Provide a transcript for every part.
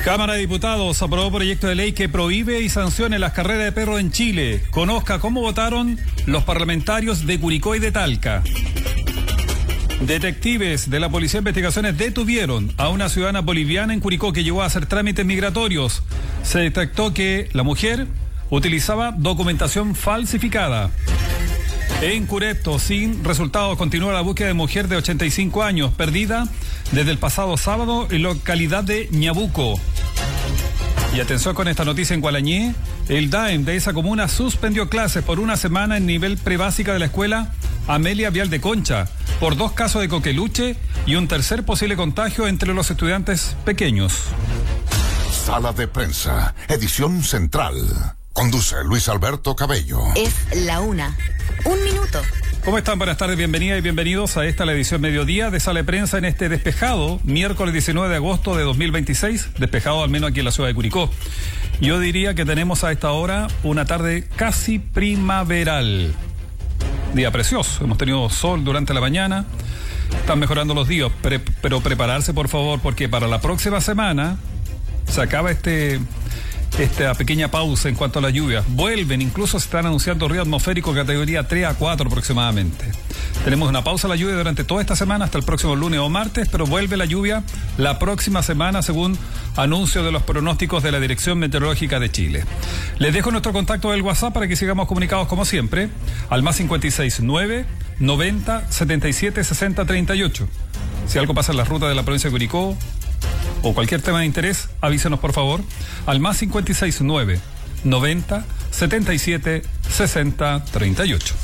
Cámara de Diputados aprobó proyecto de ley que prohíbe y sancione las carreras de perros en Chile. Conozca cómo votaron los parlamentarios de Curicó y de Talca. Detectives de la Policía de Investigaciones detuvieron a una ciudadana boliviana en Curicó que llegó a hacer trámites migratorios. Se detectó que la mujer utilizaba documentación falsificada. En Curepto, sin resultados, continúa la búsqueda de mujer de 85 años, perdida desde el pasado sábado en localidad de Ñabuco. Y atención con esta noticia en Gualañé, el DAEM de esa comuna suspendió clases por una semana en nivel prebásica de la escuela Amelia Vial de Concha, por 2 casos de coqueluche y un tercer posible contagio entre los estudiantes pequeños. Sala de prensa, edición central. Conduce Luis Alberto Cabello. Es la 1:01. ¿Cómo están? Buenas tardes, bienvenidas y bienvenidos a esta, la edición mediodía de Sala de Prensa en este despejado, miércoles 19 de agosto de 2026, despejado al menos aquí en la ciudad de Curicó. Yo diría que tenemos a esta hora una tarde casi primaveral. Día precioso, hemos tenido sol durante la mañana, están mejorando los días, pero prepararse por favor, porque para la próxima semana se acaba esta pequeña pausa en cuanto a la lluvia. Vuelven, incluso se están anunciando río atmosférico categoría 3 a 4 aproximadamente. Tenemos una pausa a la lluvia durante toda esta semana hasta el próximo lunes o martes, pero vuelve la lluvia la próxima semana según anuncio de los pronósticos de la Dirección Meteorológica de Chile. Les dejo nuestro contacto del WhatsApp para que sigamos comunicados como siempre al más 569 90 77 60 38. Si algo pasa en la ruta de la provincia de Curicó o cualquier tema de interés, avísenos por favor al más 569 90 77 60 38.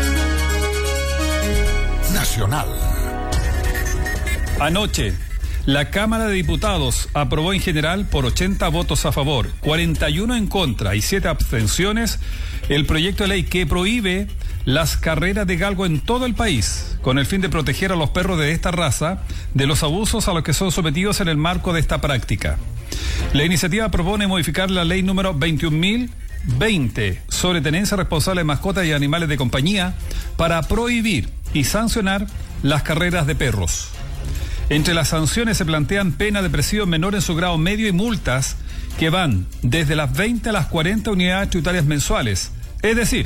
Nacional. Anoche, la Cámara de Diputados aprobó en general por 80 votos a favor, 41 en contra y 7 abstenciones el proyecto de ley que prohíbe las carreras de galgo en todo el país, con el fin de proteger a los perros de esta raza de los abusos a los que son sometidos en el marco de esta práctica. La iniciativa propone modificar la ley número 21.020 sobre tenencia responsable de mascotas y animales de compañía para prohibir y sancionar las carreras de perros. Entre las sanciones se plantean pena de presidio menor en su grado medio y multas que van desde las 20 a las 40 unidades tributarias mensuales, es decir,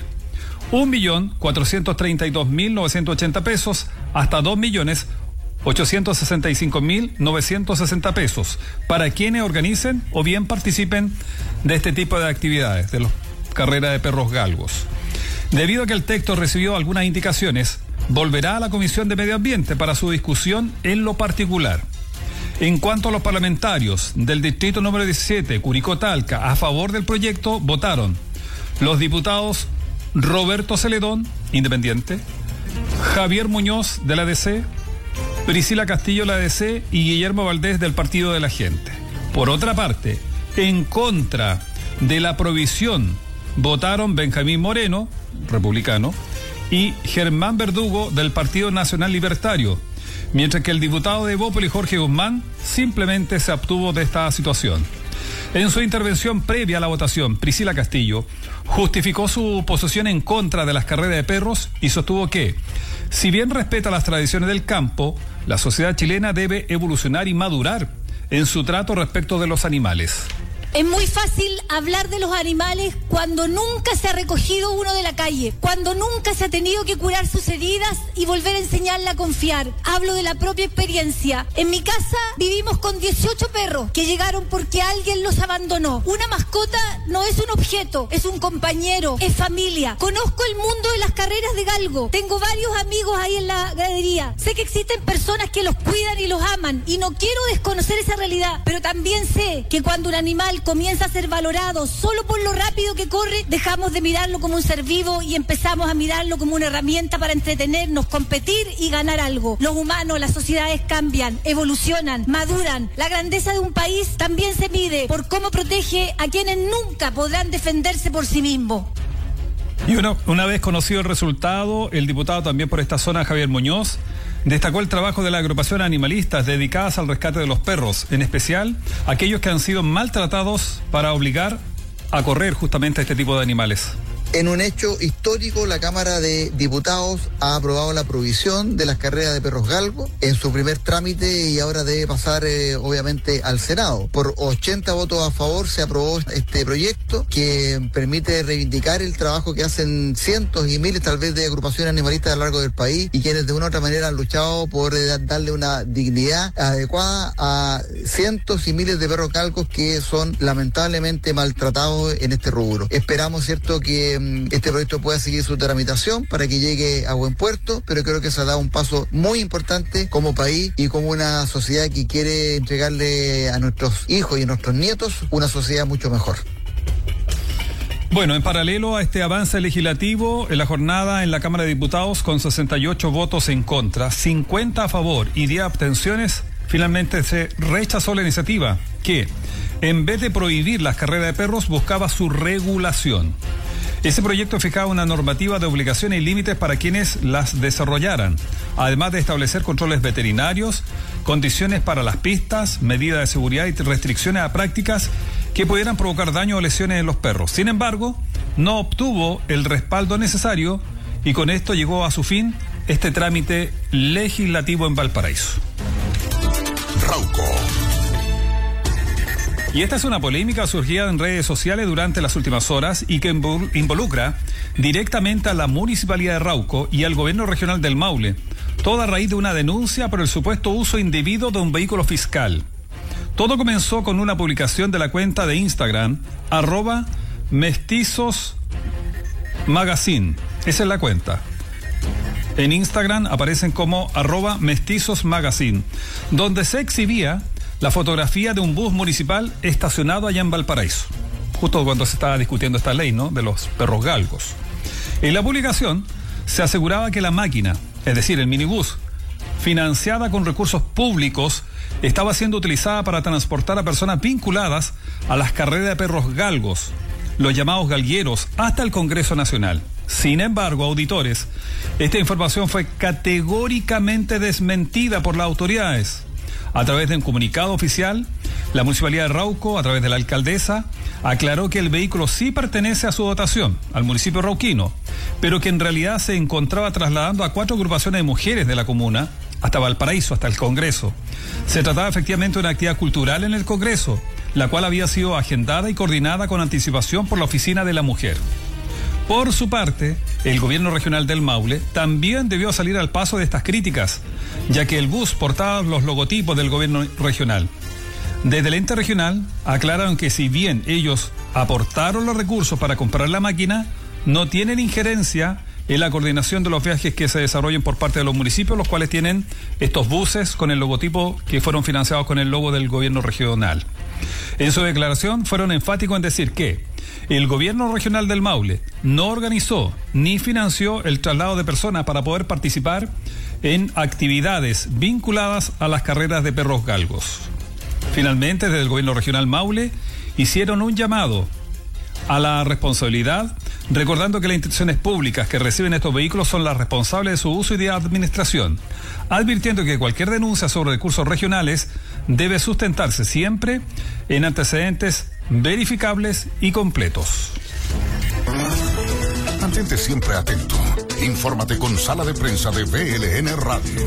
1.432.980 pesos hasta 2.865.960 pesos para quienes organicen o bien participen de este tipo de actividades, de las carreras de perros galgos. Debido a que el texto recibió algunas indicaciones, volverá a la Comisión de Medio Ambiente para su discusión en lo particular. En cuanto a los parlamentarios del distrito número 17, Curicó-Talca, a favor del proyecto, votaron los diputados Roberto Celedón, independiente, Javier Muñoz, de la DC, Priscila Castillo, de la DC, y Guillermo Valdés, del Partido de la Gente. Por otra parte, en contra de la prohibición votaron Benjamín Moreno, republicano, y Germán Verdugo, del Partido Nacional Libertario, mientras que el diputado de Evópolis, Jorge Guzmán, simplemente se abstuvo de esta situación. En su intervención previa a la votación, Priscila Castillo justificó su posición en contra de las carreras de perros y sostuvo que, si bien respeta las tradiciones del campo, la sociedad chilena debe evolucionar y madurar en su trato respecto de los animales. Es muy fácil hablar de los animales cuando nunca se ha recogido uno de la calle, cuando nunca se ha tenido que curar sus heridas y volver a enseñarle a confiar. Hablo de la propia experiencia. En mi casa vivimos con 18 perros que llegaron porque alguien los abandonó. Una mascota no es un objeto, es un compañero, es familia. Conozco el mundo de las carreras de galgo. Tengo varios amigos ahí en la ganadería. Sé que existen personas que los cuidan y los aman y no quiero desconocer esa realidad, pero también sé que cuando un animal comienza a ser valorado solo por lo rápido que corre, dejamos de mirarlo como un ser vivo y empezamos a mirarlo como una herramienta para entretenernos, competir y ganar algo. Los humanos, las sociedades cambian, evolucionan, maduran. La grandeza de un país también se mide por cómo protege a quienes nunca podrán defenderse por sí mismos. Y una vez conocido el resultado, el diputado también por esta zona, Javier Muñoz, destacó el trabajo de las agrupaciones animalistas dedicadas al rescate de los perros, en especial aquellos que han sido maltratados para obligar a correr justamente a este tipo de animales. En un hecho histórico, la Cámara de Diputados ha aprobado la prohibición de las carreras de perros galgos en su primer trámite y ahora debe pasar obviamente al Senado. Por 80 votos a favor se aprobó este proyecto que permite reivindicar el trabajo que hacen cientos y miles tal vez de agrupaciones animalistas a lo largo del país y quienes de una u otra manera han luchado por darle una dignidad adecuada a cientos y miles de perros galgos que son lamentablemente maltratados en este rubro. Esperamos, cierto, que este proyecto pueda seguir su tramitación para que llegue a buen puerto, pero creo que se ha dado un paso muy importante como país y como una sociedad que quiere entregarle a nuestros hijos y a nuestros nietos una sociedad mucho mejor. Bueno, en paralelo a este avance legislativo, en la jornada en la Cámara de Diputados, con 68 votos en contra, 50 a favor y 10 abstenciones, finalmente se rechazó la iniciativa que, en vez de prohibir las carreras de perros, buscaba su regulación. Ese proyecto fijaba una normativa de obligaciones y límites para quienes las desarrollaran, además de establecer controles veterinarios, condiciones para las pistas, medidas de seguridad y restricciones a prácticas que pudieran provocar daño o lesiones en los perros. Sin embargo, no obtuvo el respaldo necesario y con esto llegó a su fin este trámite legislativo en Valparaíso. Rauco. Y esta es una polémica surgida en redes sociales durante las últimas horas y que involucra directamente a la Municipalidad de Rauco y al Gobierno Regional del Maule, toda a raíz de una denuncia por el supuesto uso indebido de un vehículo fiscal. Todo comenzó con una publicación de la cuenta de Instagram, @mestizosmagazine. Esa es la cuenta. En Instagram aparecen como @mestizosmagazine, donde se exhibía la fotografía de un bus municipal estacionado allá en Valparaíso, justo cuando se estaba discutiendo esta ley, ¿no?, de los perros galgos. En la publicación se aseguraba que la máquina, es decir, el minibús, financiada con recursos públicos, estaba siendo utilizada para transportar a personas vinculadas a las carreras de perros galgos, los llamados galgueros, hasta el Congreso Nacional. Sin embargo, auditores, esta información fue categóricamente desmentida por las autoridades. A través de un comunicado oficial, la Municipalidad de Rauco, a través de la alcaldesa, aclaró que el vehículo sí pertenece a su dotación, al municipio rauquino, pero que en realidad se encontraba trasladando a 4 agrupaciones de mujeres de la comuna hasta Valparaíso, hasta el Congreso. Se trataba efectivamente de una actividad cultural en el Congreso, la cual había sido agendada y coordinada con anticipación por la Oficina de la Mujer. Por su parte, el Gobierno Regional del Maule también debió salir al paso de estas críticas, ya que el bus portaba los logotipos del Gobierno Regional. Desde el ente regional aclararon que si bien ellos aportaron los recursos para comprar la máquina, no tienen injerencia en la coordinación de los viajes que se desarrollen por parte de los municipios, los cuales tienen estos buses con el logotipo que fueron financiados con el logo del Gobierno Regional. En su declaración fueron enfáticos en decir que el Gobierno Regional del Maule no organizó ni financió el traslado de personas para poder participar en actividades vinculadas a las carreras de perros galgos. Finalmente, desde el Gobierno Regional Maule hicieron un llamado a la responsabilidad, recordando que las instituciones públicas que reciben estos vehículos son las responsables de su uso y de administración, advirtiendo que cualquier denuncia sobre recursos regionales debe sustentarse siempre en antecedentes verificables y completos. Mantente siempre atento. Infórmate con Sala de Prensa de BLN Radio.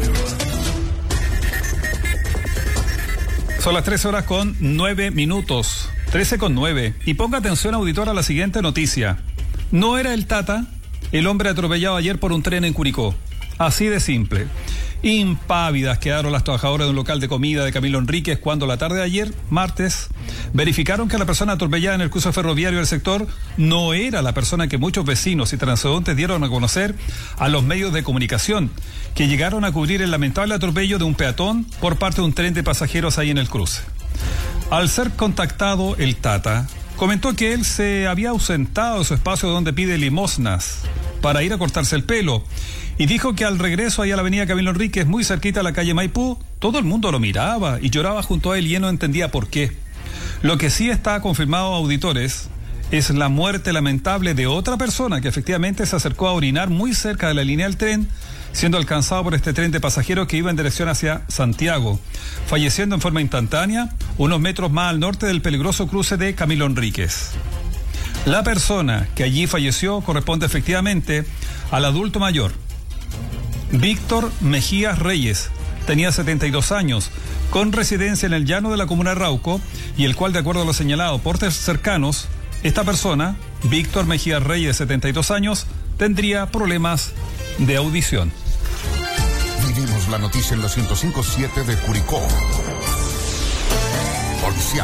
Son las 13:09. 13:09. Y ponga atención, auditor, a la siguiente noticia. No era el Tata el hombre atropellado ayer por un tren en Curicó. Así de simple. Impávidas quedaron las trabajadoras de un local de comida de Camilo Enríquez cuando la tarde de ayer, martes, verificaron que la persona atropellada en el cruce ferroviario del sector no era la persona que muchos vecinos y transeúntes dieron a conocer a los medios de comunicación, que llegaron a cubrir el lamentable atropello de un peatón por parte de un tren de pasajeros ahí en el cruce. Al ser contactado, el Tata comentó que él se había ausentado de su espacio donde pide limosnas para ir a cortarse el pelo, y dijo que al regreso ahí a la avenida Camilo Enríquez, muy cerquita a la calle Maipú, todo el mundo lo miraba y lloraba junto a él y él no entendía por qué. Lo que sí está confirmado, auditores, es la muerte lamentable de otra persona que efectivamente se acercó a orinar muy cerca de la línea del tren, siendo alcanzado por este tren de pasajeros que iba en dirección hacia Santiago, falleciendo en forma instantánea unos metros más al norte del peligroso cruce de Camilo Enríquez. La persona que allí falleció corresponde efectivamente al adulto mayor, Víctor Mejías Reyes. Tenía 72 años, con residencia en el llano de la comuna de Rauco, y el cual, de acuerdo a lo señalado por cercanos, esta persona, Víctor Mejías Reyes, 72 años, tendría problemas de audición. Vivimos la noticia en la 105.7 de Curicó. Policial.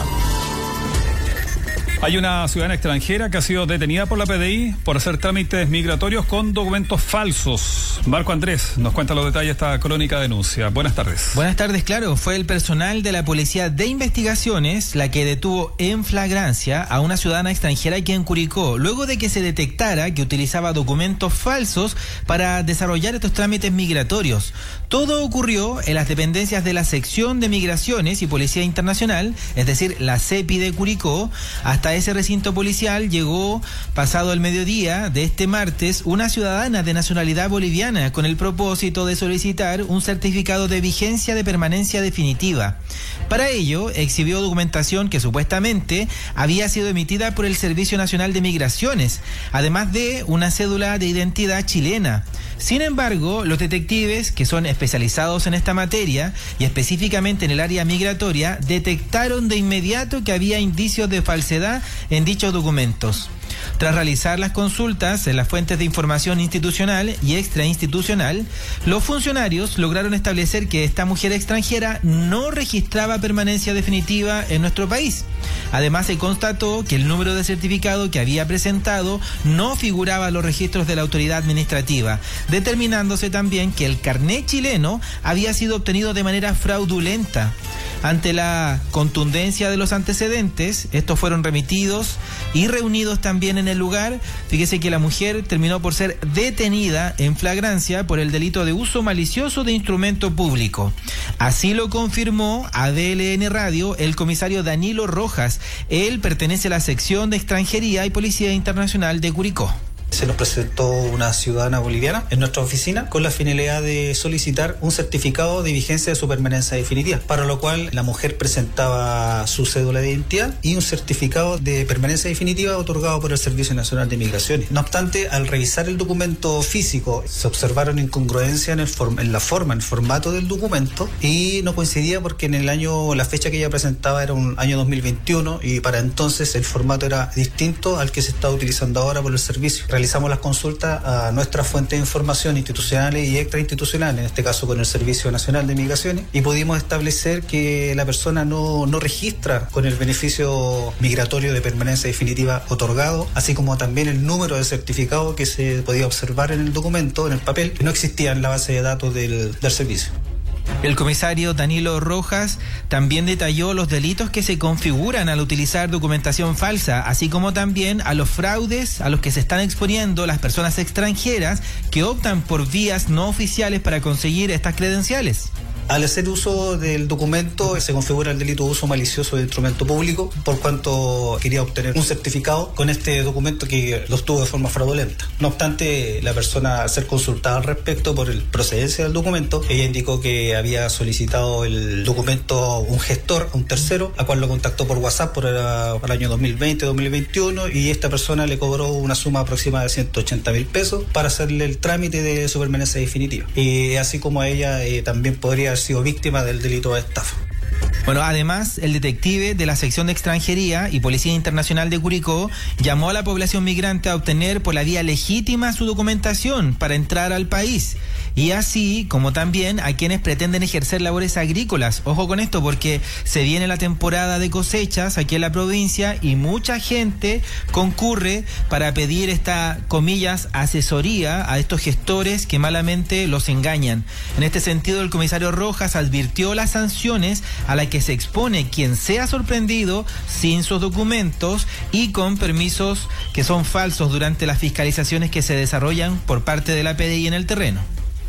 Hay una ciudadana extranjera que ha sido detenida por la PDI por hacer trámites migratorios con documentos falsos. Marco Andrés nos cuenta los detalles de esta crónica denuncia. Buenas tardes. Buenas tardes, claro. Fue el personal de la Policía de Investigaciones la que detuvo en flagrancia a una ciudadana extranjera aquí en Curicó, luego de que se detectara que utilizaba documentos falsos para desarrollar estos trámites migratorios. Todo ocurrió en las dependencias de la Sección de Migraciones y Policía Internacional, es decir, la CEPI de Curicó. Hasta ese recinto policial llegó, pasado el mediodía de este martes, una ciudadana de nacionalidad boliviana con el propósito de solicitar un certificado de vigencia de permanencia definitiva. Para ello, exhibió documentación que supuestamente había sido emitida por el Servicio Nacional de Migraciones, además de una cédula de identidad chilena. Sin embargo, los detectives, que son especializados en esta materia y específicamente en el área migratoria, detectaron de inmediato que había indicios de falsedad en dichos documentos. Tras realizar las consultas en las fuentes de información institucional y extrainstitucional, los funcionarios lograron establecer que esta mujer extranjera no registraba permanencia definitiva en nuestro país. Además, se constató que el número de certificado que había presentado no figuraba en los registros de la autoridad administrativa, determinándose también que el carné chileno había sido obtenido de manera fraudulenta. Ante la contundencia de los antecedentes, estos fueron remitidos y reunidos también en el lugar. Fíjese que la mujer terminó por ser detenida en flagrancia por el delito de uso malicioso de instrumento público. Así lo confirmó a DLN Radio el comisario Danilo Rojas. Él pertenece a la sección de Extranjería y Policía Internacional de Curicó. Se nos presentó una ciudadana boliviana en nuestra oficina con la finalidad de solicitar un certificado de vigencia de su permanencia definitiva, para lo cual la mujer presentaba su cédula de identidad y un certificado de permanencia definitiva otorgado por el Servicio Nacional de Migraciones. No obstante, al revisar el documento físico, se observaron incongruencias en el formato del documento, y no coincidía porque la fecha que ella presentaba era un año 2021 y para entonces el formato era distinto al que se está utilizando ahora por el servicio. Realizamos las consultas a nuestras fuentes de información institucionales y extrainstitucionales, en este caso con el Servicio Nacional de Migraciones, y pudimos establecer que la persona no registra con el beneficio migratorio de permanencia definitiva otorgado, así como también el número de certificado que se podía observar en el documento, en el papel, que no existía en la base de datos del servicio. El comisario Danilo Rojas también detalló los delitos que se configuran al utilizar documentación falsa, así como también a los fraudes a los que se están exponiendo las personas extranjeras que optan por vías no oficiales para conseguir estas credenciales. Al hacer uso del documento se configura el delito de uso malicioso de instrumento público, por cuanto quería obtener un certificado con este documento que lo obtuvo de forma fraudulenta. No obstante, la persona, al ser consultada al respecto por el procedencia del documento, ella indicó que había solicitado el documento a un gestor, a un tercero, a cual lo contactó por WhatsApp por el año 2020-2021, y esta persona le cobró una suma aproximada de 180.000 pesos para hacerle el trámite de su permanencia definitiva. Y así como ella también podría haber sido víctima del delito de estafa. Bueno, además, el detective de la sección de Extranjería y Policía Internacional de Curicó llamó a la población migrante a obtener por la vía legítima su documentación para entrar al país, y así como también a quienes pretenden ejercer labores agrícolas. Ojo con esto, porque se viene la temporada de cosechas aquí en la provincia y mucha gente concurre para pedir esta, comillas, asesoría a estos gestores que malamente los engañan. En este sentido, el comisario Rojas advirtió las sanciones a las que se expone quien sea sorprendido sin sus documentos y con permisos que son falsos durante las fiscalizaciones que se desarrollan por parte de la PDI en el terreno.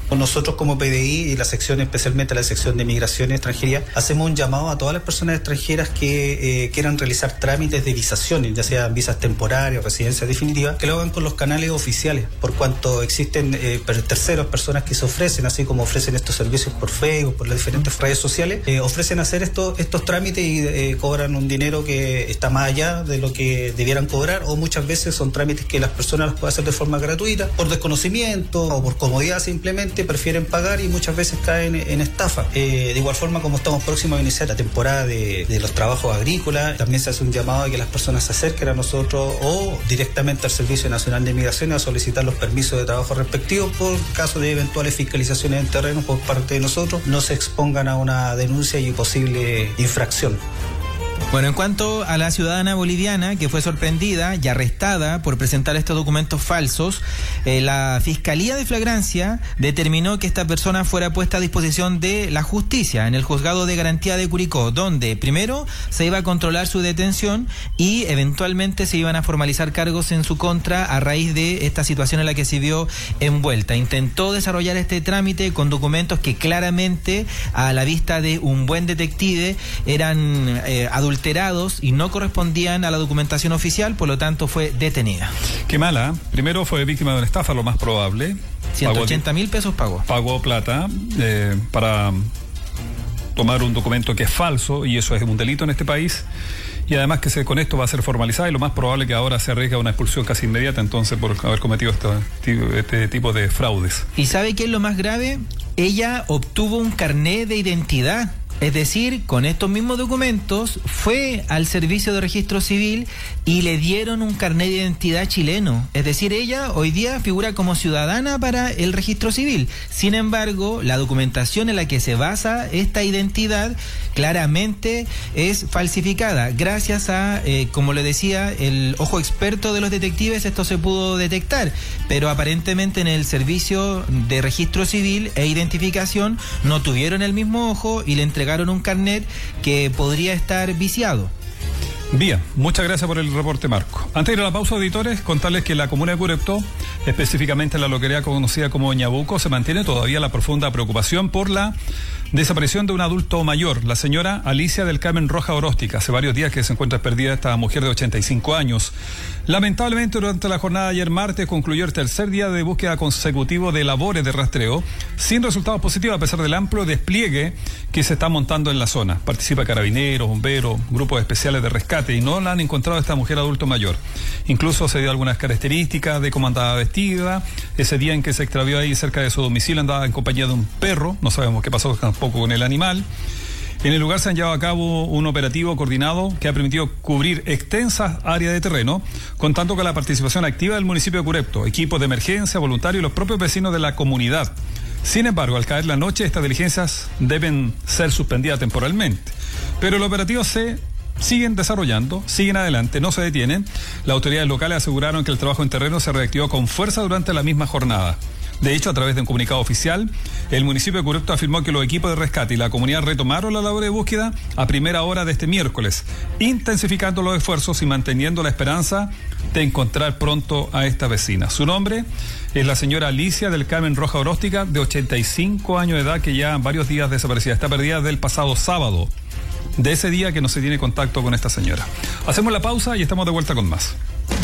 Nosotros como PDI y la sección, especialmente la sección de Migración y Extranjería, hacemos un llamado a todas las personas extranjeras que quieran realizar trámites de visaciones, ya sean visas temporarias o residencias definitivas, que lo hagan con los canales oficiales, por cuanto existen terceros, personas que se ofrecen, así como ofrecen estos servicios por Facebook, por las diferentes redes sociales, ofrecen hacer estos trámites y cobran un dinero que está más allá de lo que debieran cobrar, o muchas veces son trámites que las personas los pueden hacer de forma gratuita, por desconocimiento o por comodidad simplemente prefieren pagar y muchas veces caen en estafa. De igual forma, como estamos próximos a iniciar la temporada de los trabajos agrícolas, también se hace un llamado a que las personas se acerquen a nosotros o directamente al Servicio Nacional de Migración a solicitar los permisos de trabajo respectivos por caso de eventuales fiscalizaciones en terreno por parte de nosotros, no se expongan a una denuncia y posible infracción. Bueno, en cuanto a la ciudadana boliviana que fue sorprendida y arrestada por presentar estos documentos falsos, la Fiscalía de Flagrancia determinó que esta persona fuera puesta a disposición de la justicia en el Juzgado de Garantía de Curicó, donde primero se iba a controlar su detención y eventualmente se iban a formalizar cargos en su contra a raíz de esta situación en la que se vio envuelta. Intentó desarrollar este trámite con documentos que claramente, a la vista de un buen detective, eran adulterados y no correspondían a la documentación oficial, por lo tanto fue detenida. Qué mala. Primero fue víctima de una estafa, lo más probable. 180.000 pesos pagó. Pagó plata para tomar un documento que es falso, y eso es un delito en este país. Y además que con esto va a ser formalizada, y lo más probable que ahora se arriesga una expulsión casi inmediata, entonces, por haber cometido este tipo de fraudes. ¿Y sabe qué es lo más grave? Ella obtuvo un carnet de identidad. Es decir, con estos mismos documentos fue al servicio de registro civil y le dieron un carnet de identidad chileno. Es decir, ella hoy día figura como ciudadana para el registro civil. Sin embargo, la documentación en la que se basa esta identidad claramente es falsificada. Gracias a, como le decía, el ojo experto de los detectives, esto se pudo detectar. Pero aparentemente en el servicio de registro civil e identificación no tuvieron el mismo ojo y le entregaron un carnet que podría estar viciado. Bien, muchas gracias por el reporte, Marco. Antes de ir a la pausa, auditores, contarles que en la comuna de Cureptó, específicamente en la localidad conocida como Ñabuco, se mantiene todavía la profunda preocupación por la desaparición de un adulto mayor, la señora Alicia del Carmen Roja Oróstica. Hace varios días que se encuentra perdida esta mujer de 85 años. Lamentablemente, durante la jornada de ayer martes concluyó el tercer día de búsqueda consecutivo de labores de rastreo, sin resultados positivos a pesar del amplio despliegue que se está montando en la zona. Participa carabineros, bomberos, grupos especiales de rescate, y no la han encontrado a esta mujer adulto mayor. Incluso se dio algunas características de cómo andaba vestida. Ese día en que se extravió ahí cerca de su domicilio andaba en compañía de un perro, no sabemos qué pasó tampoco con el animal. En el lugar se han llevado a cabo un operativo coordinado que ha permitido cubrir extensas áreas de terreno, contando con la participación activa del municipio de Cureptó, equipos de emergencia, voluntarios y los propios vecinos de la comunidad. Sin embargo, al caer la noche, estas diligencias deben ser suspendidas temporalmente. Pero el operativo se siguen desarrollando, siguen adelante, no se detienen. Las autoridades locales aseguraron que el trabajo en terreno se reactivó con fuerza durante la misma jornada. De hecho, a través de un comunicado oficial, el municipio de Cureptó afirmó que los equipos de rescate y la comunidad retomaron la labor de búsqueda a primera hora de este miércoles, intensificando los esfuerzos y manteniendo la esperanza de encontrar pronto a esta vecina. Su nombre es la señora Alicia del Carmen Roja Oróstica, de 85 años de edad, que ya varios días desaparecida. Está perdida desde el pasado sábado, de ese día que no se tiene contacto con esta señora. Hacemos la pausa y estamos de vuelta con más.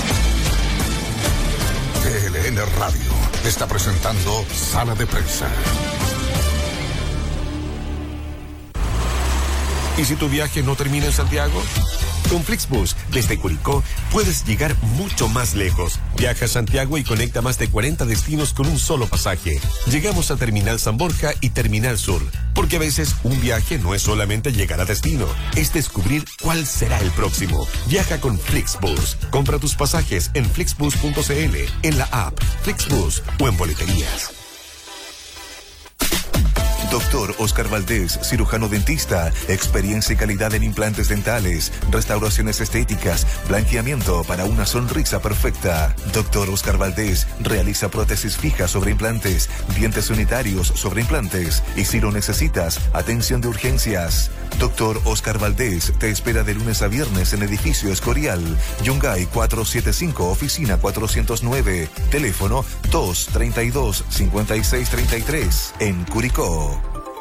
TLN Radio está presentando Sala de Prensa. ¿Y si tu viaje no termina en Santiago? Con Flixbus, desde Curicó, puedes llegar mucho más lejos. Viaja a Santiago y conecta más de 40 destinos con un solo pasaje. Llegamos a Terminal San Borja y Terminal Sur, porque a veces un viaje no es solamente llegar a destino, es descubrir cuál será el próximo. Viaja con Flixbus. Compra tus pasajes en flixbus.cl, en la app Flixbus o en boleterías. Doctor Oscar Valdés, cirujano dentista, experiencia y calidad en implantes dentales, restauraciones estéticas, blanqueamiento para una sonrisa perfecta. Doctor Oscar Valdés realiza prótesis fijas sobre implantes, dientes unitarios sobre implantes y si lo necesitas, atención de urgencias. Doctor Oscar Valdés te espera de lunes a viernes en edificio Escorial, Yungay 475, oficina 409, teléfono 232-5633, en Curicó.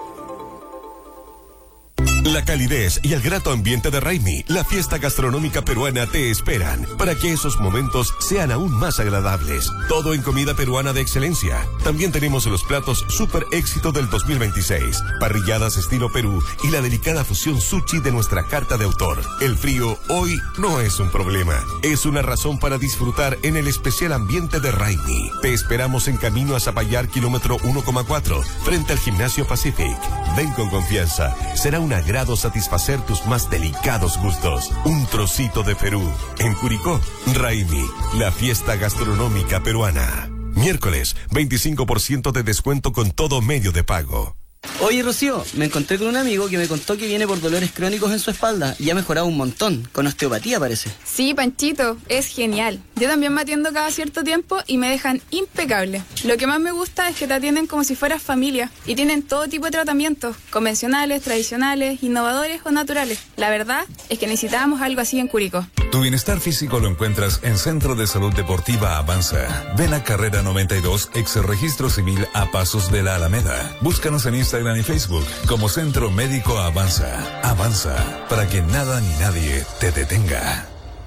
La calidez y el grato ambiente de Raimi, la fiesta gastronómica peruana, te esperan para que esos momentos sean aún más agradables. Todo en comida peruana de excelencia. También tenemos los platos super éxito del 2026, parrilladas estilo Perú y la delicada fusión sushi de nuestra carta de autor. El frío hoy no es un problema, es una razón para disfrutar en el especial ambiente de Raimi. Te esperamos en camino a Zapallar, kilómetro 1,4, frente al Gimnasio Pacific. Ven con confianza, será un agrado satisfacer tus más delicados gustos. Un trocito de Perú. En Curicó, Raimi, la fiesta gastronómica peruana. Miércoles, 25% de descuento con todo medio de pago. Oye, Rocío, me encontré con un amigo que me contó que viene por dolores crónicos en su espalda y ha mejorado un montón, con osteopatía parece. Sí, Panchito, es genial. Yo también me atiendo cada cierto tiempo y me dejan impecable. Lo que más me gusta es que te atienden como si fueras familia y tienen todo tipo de tratamientos, convencionales, tradicionales, innovadores o naturales. La verdad es que necesitábamos algo así en Curicó. Tu bienestar físico lo encuentras en Centro de Salud Deportiva Avanza. Ven a Carrera 92, ex Registro Civil a pasos de la Alameda. Búscanos en Instagram y Facebook como Centro Médico Avanza. Avanza, para que nada ni nadie te detenga.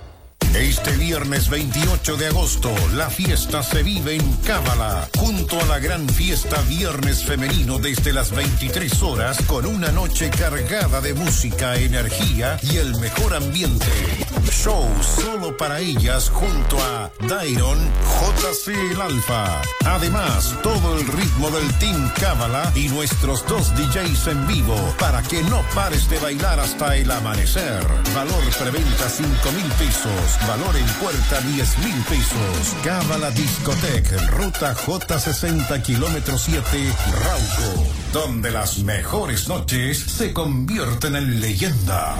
Este viernes 28 de agosto, la fiesta se vive en Cábala, junto a la gran fiesta Viernes Femenino desde las 23 horas, con una noche cargada de música, energía y el mejor ambiente. Show solo para ellas junto a Dairon, JC El Alfa. Además, todo el ritmo del Team Cábala y nuestros 2 DJs en vivo para que no pares de bailar hasta el amanecer. Valor preventa 5,000 pesos. Valor en puerta 10,000 pesos. Cábala Discotec, ruta J60, kilómetro 7, Rauco, donde las mejores noches se convierten en leyenda.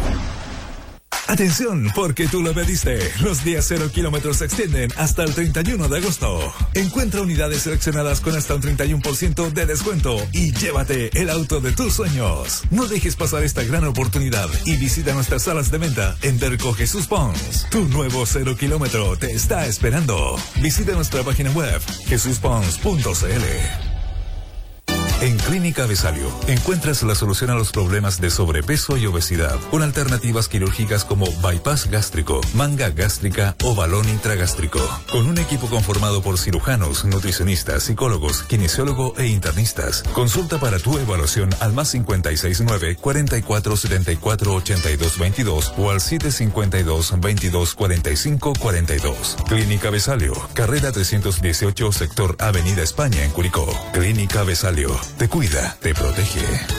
Atención, porque tú lo pediste. Los días 0 kilómetros se extienden hasta el 31 de agosto. Encuentra unidades seleccionadas con hasta un 31% de descuento y llévate el auto de tus sueños. No dejes pasar esta gran oportunidad y visita nuestras salas de venta en Derco Jesús Pons. Tu nuevo 0 kilómetro te está esperando. Visita nuestra página web jesuspons.cl. En Clínica Besalio encuentras la solución a los problemas de sobrepeso y obesidad, con alternativas quirúrgicas como bypass gástrico, manga gástrica o balón intragástrico, con un equipo conformado por cirujanos, nutricionistas, psicólogos, kinesiólogo e internistas. Consulta para tu evaluación al +569 44 74 82 22 o al 752 22 45 42. Clínica Besalio, carrera 318, sector Avenida España en Curicó. Clínica Besalio. Te cuida, te protege.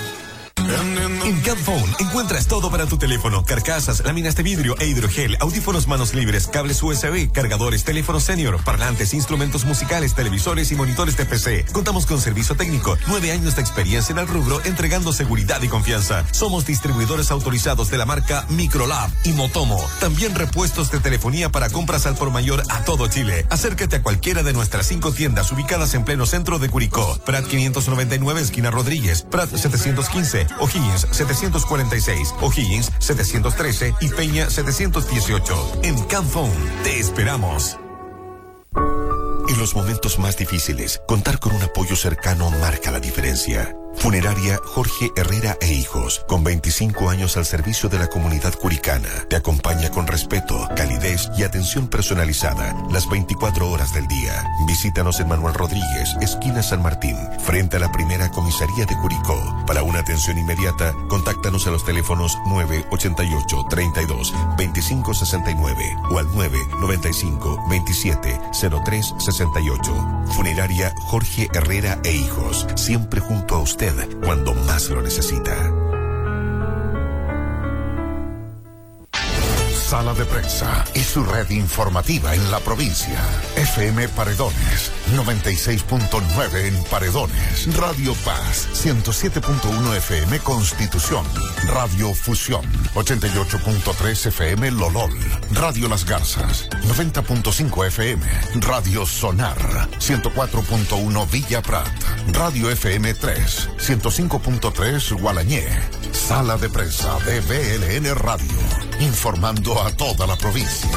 En Camphone encuentras todo para tu teléfono: carcasas, láminas de vidrio e hidrogel, audífonos manos libres, cables USB, cargadores, teléfono senior, parlantes, instrumentos musicales, televisores y monitores de PC. Contamos con servicio técnico, 9 años de experiencia en el rubro, entregando seguridad y confianza. Somos distribuidores autorizados de la marca Microlab y Motomo. También repuestos de telefonía para compras al por mayor a todo Chile. Acércate a cualquiera de nuestras 5 tiendas ubicadas en pleno centro de Curicó: Prat 599, esquina Rodríguez; Prat 715, O'Higgins 746, O'Higgins 713 y Peña 718. En Camphone te esperamos. En los momentos más difíciles, contar con un apoyo cercano marca la diferencia. Funeraria Jorge Herrera e Hijos, con 25 años al servicio de la comunidad curicana, te acompaña con respeto, calidez y atención personalizada las 24 horas del día. Visítanos en Manuel Rodríguez, esquina San Martín, frente a la primera comisaría de Curicó. Para una atención inmediata, contáctanos a los teléfonos 988 32 25 69 o al 995 27 03 68. Funeraria Jorge Herrera e Hijos, siempre junto a usted cuando más lo necesita. Sala de Prensa y su red informativa en la provincia. FM Paredones, 96.9 en Paredones. Radio Paz, 107.1 FM Constitución. Radio Fusión, 88.3 FM Lolol. Radio Las Garzas, 90.5 FM. Radio Sonar, 104.1 Villa Prat. Radio FM 3, 105.3 Gualañé. Sala de Prensa de BLN Radio, informando a toda la provincia.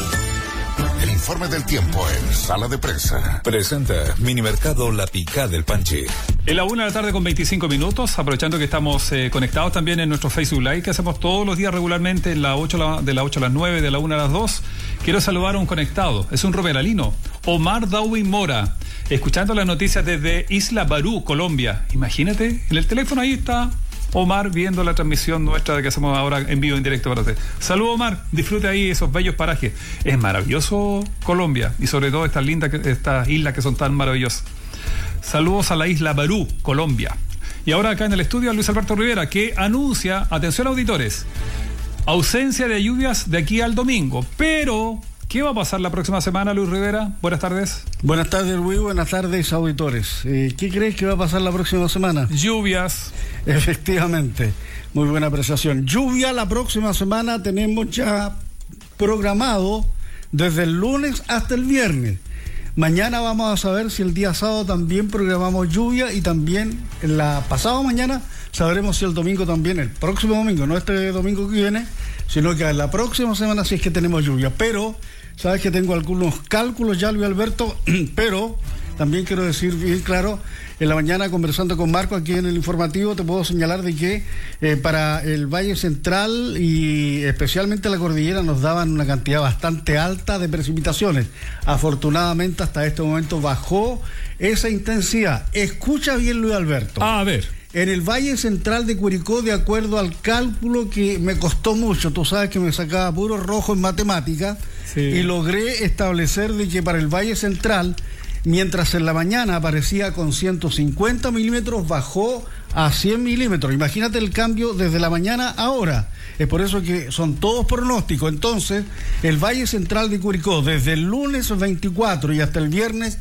El informe del tiempo en Sala de Prensa. Presenta Minimercado La Picá del Panchi. En la 1:00 con 25 minutos, aprovechando que estamos conectados también en nuestro Facebook Live, que hacemos todos los días regularmente de las 8 a las 9, de la 1 a las 2. Quiero saludar a un conectado, es un romeralino, Omar Dawin Mora, escuchando las noticias desde Isla Barú, Colombia. Imagínate, en el teléfono ahí está Omar viendo la transmisión nuestra que hacemos ahora en vivo, en directo para usted. Saludos, Omar, disfrute ahí esos bellos parajes. Es maravilloso Colombia y sobre todo estas islas que son tan maravillosas. Saludos a la Isla Barú, Colombia. Y ahora acá en el estudio a Luis Alberto Rivera, que anuncia, atención auditores, ausencia de lluvias de aquí al domingo, pero ¿qué va a pasar la próxima semana, Luis Rivera? Buenas tardes. Buenas tardes, Luis. Buenas tardes, auditores. ¿Qué crees que va a pasar la próxima semana? Lluvias. Efectivamente. Muy buena apreciación. Lluvia la próxima semana tenemos ya programado desde el lunes hasta el viernes. Mañana vamos a saber si el día sábado también programamos lluvia y también la pasado mañana sabremos si el domingo también, el próximo domingo, no este domingo que viene, sino que la próxima semana si es que tenemos lluvia. Pero sabes que tengo algunos cálculos ya, Luis Alberto, pero también quiero decir bien claro, en la mañana conversando con Marco aquí en el informativo, te puedo señalar de que para el Valle Central y especialmente la cordillera nos daban una cantidad bastante alta de precipitaciones. Afortunadamente hasta este momento bajó esa intensidad. Escucha bien, Luis Alberto. A ver. En el Valle Central de Curicó, de acuerdo al cálculo que me costó mucho, tú sabes que me sacaba puro rojo en matemáticas, sí, y logré establecer de que para el Valle Central, mientras en la mañana aparecía con 150 milímetros, bajó a 100 milímetros. Imagínate el cambio desde la mañana a ahora. Es por eso que son todos pronósticos. Entonces, el Valle Central de Curicó, desde el lunes 24 y hasta el viernes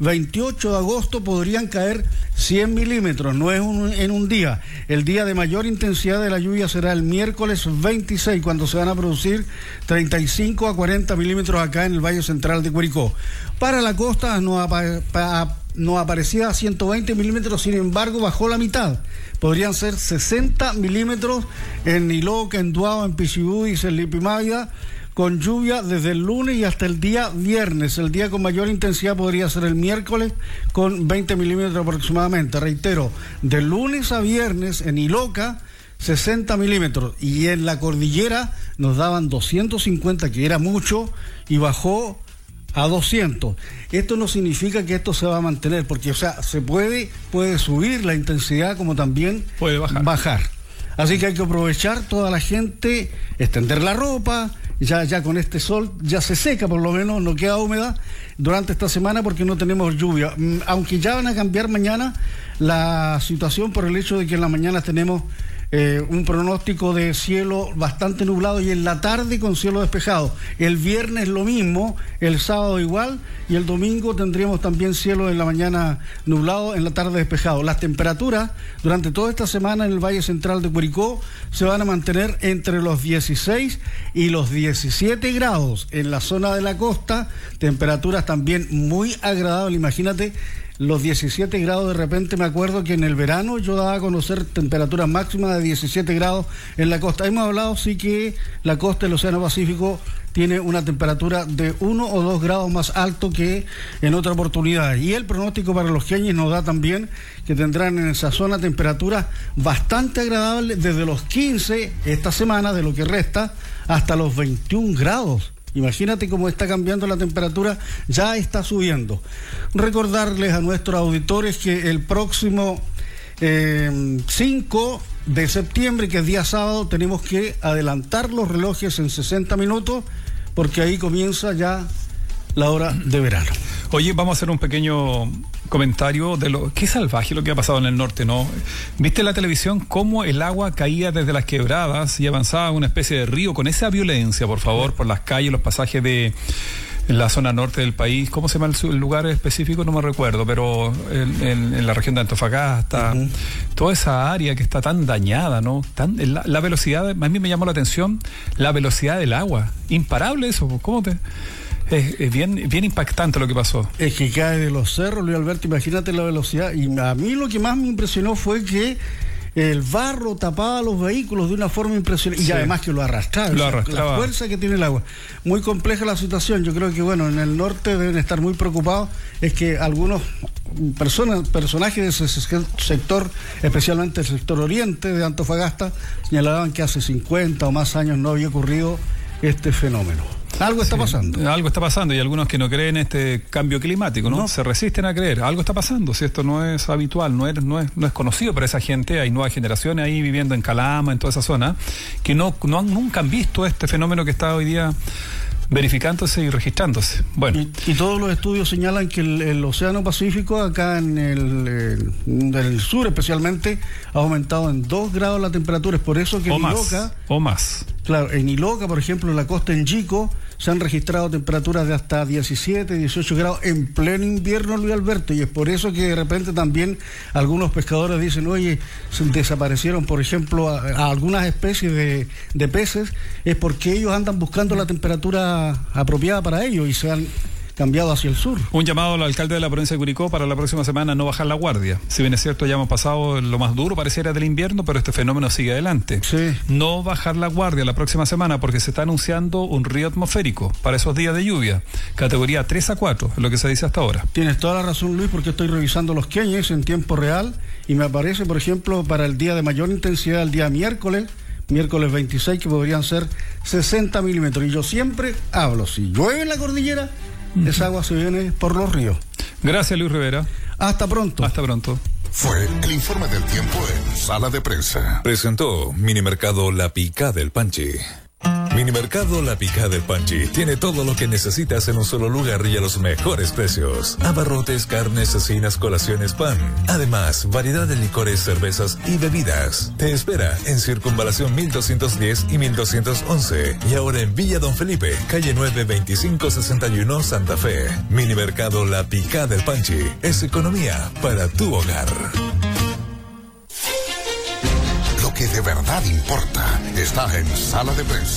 28 de agosto podrían caer 100 milímetros, no es en un día. El día de mayor intensidad de la lluvia será el miércoles 26, cuando se van a producir 35 a 40 milímetros acá en el Valle Central de Curicó. Para la costa no aparecía 120 milímetros, sin embargo bajó la mitad. Podrían ser 60 milímetros en Iloca, en Duao, en Pichibudis, en Lipimávida, con lluvia desde el lunes y hasta el día viernes. El día con mayor intensidad podría ser el miércoles con 20 milímetros aproximadamente. Reitero, de lunes a viernes en Iloca 60 milímetros y en la cordillera nos daban 250, que era mucho, y bajó a 200. Esto no significa que esto se va a mantener, porque o sea, se puede subir la intensidad como también puede bajar. Así que hay que aprovechar toda la gente, extender la ropa. Ya con este sol ya se seca, por lo menos no queda húmeda durante esta semana porque no tenemos lluvia, aunque ya van a cambiar mañana la situación por el hecho de que en la mañana tenemos un pronóstico de cielo bastante nublado y en la tarde con cielo despejado. El viernes lo mismo, el sábado igual y el domingo tendríamos también cielo en la mañana nublado, en la tarde despejado. Las temperaturas durante toda esta semana en el Valle Central de Curicó se van a mantener entre los 16 y los 17 grados. En la zona de la costa, temperaturas también muy agradables. Imagínate, los 17 grados, de repente me acuerdo que en el verano yo daba a conocer temperaturas máximas de 17 grados en la costa. Hemos hablado sí que la costa del Océano Pacífico tiene una temperatura de 1 o 2 grados más alto que en otra oportunidad. Y el pronóstico para los queñes nos da también que tendrán en esa zona temperaturas bastante agradables desde los 15 esta semana, de lo que resta, hasta los 21 grados. Imagínate cómo está cambiando la temperatura, ya está subiendo. Recordarles a nuestros auditores que el próximo 5 de septiembre, que es día sábado, tenemos que adelantar los relojes en 60 minutos, porque ahí comienza ya la hora de verano. Oye, vamos a hacer un pequeño comentario de lo qué salvaje lo que ha pasado en el norte, ¿no? ¿Viste en la televisión cómo el agua caía desde las quebradas y avanzaba una especie de río con esa violencia, por favor, por las calles, los pasajes de la zona norte del país? ¿Cómo se llama el lugar específico? No me recuerdo, pero en la región de Antofagasta, toda esa área que está tan dañada, ¿no? La velocidad, a mí me llamó la atención la velocidad del agua, imparable eso, ¿cómo te...? Es bien impactante lo que pasó. Es que cae de los cerros, Luis Alberto, imagínate la velocidad. Y a mí lo que más me impresionó fue que el barro tapaba los vehículos de una forma impresionante. Sí. Y además que lo arrastraba. La fuerza que tiene el agua. Muy compleja la situación. Yo creo que, bueno, en el norte deben estar muy preocupados. Es que algunos personajes de ese sector, especialmente el sector oriente de Antofagasta, señalaban que hace 50 o más años no había ocurrido este fenómeno. Algo está pasando. Algo está pasando, y algunos que no creen este cambio climático, ¿no? Se resisten a creer. Algo está pasando, si esto no es habitual, no es conocido para esa gente. Hay nuevas generaciones ahí viviendo en Calama, en toda esa zona, que nunca han visto este fenómeno que está hoy día verificándose y registrándose. Bueno. Y todos los estudios señalan que el Océano Pacífico, acá en el sur especialmente, ha aumentado en 2 grados la temperatura. Es por eso que en Iloca... O más. Claro, en Iloca, por ejemplo, en la costa en Chico, se han registrado temperaturas de hasta 17, 18 grados en pleno invierno, Luis Alberto, y es por eso que de repente también algunos pescadores dicen, oye, desaparecieron, por ejemplo, a algunas especies de peces, es porque ellos andan buscando la temperatura apropiada para ellos y se han cambiado hacia el sur. Un llamado al alcalde de la provincia de Curicó para la próxima semana no bajar la guardia. Si bien es cierto, ya hemos pasado lo más duro, pareciera, del invierno, pero este fenómeno sigue adelante. Sí. No bajar la guardia la próxima semana porque se está anunciando un río atmosférico para esos días de lluvia. Categoría 3 a 4, es lo que se dice hasta ahora. Tienes toda la razón, Luis, porque estoy revisando los Keynes en tiempo real y me aparece, por ejemplo, para el día de mayor intensidad, el día miércoles 26, que podrían ser 60 milímetros. Y yo siempre hablo, si llueve en la cordillera, esa agua se viene por los ríos. Gracias, Luis Rivera. Hasta pronto. Hasta pronto. Fue el informe del tiempo en Sala de Prensa. Presentó Minimercado La Picada del Panchi. Minimercado La Picada del Panchi tiene todo lo que necesitas en un solo lugar y a los mejores precios. Abarrotes, carnes, cecinas, colaciones, pan. Además, variedad de licores, cervezas y bebidas. Te espera en Circunvalación 1210 y 1211. Y ahora en Villa Don Felipe, calle 9, 2561, Santa Fe. Minimercado La Picada del Panchi es economía para tu hogar. Lo que de verdad importa está en Sala de Prensa.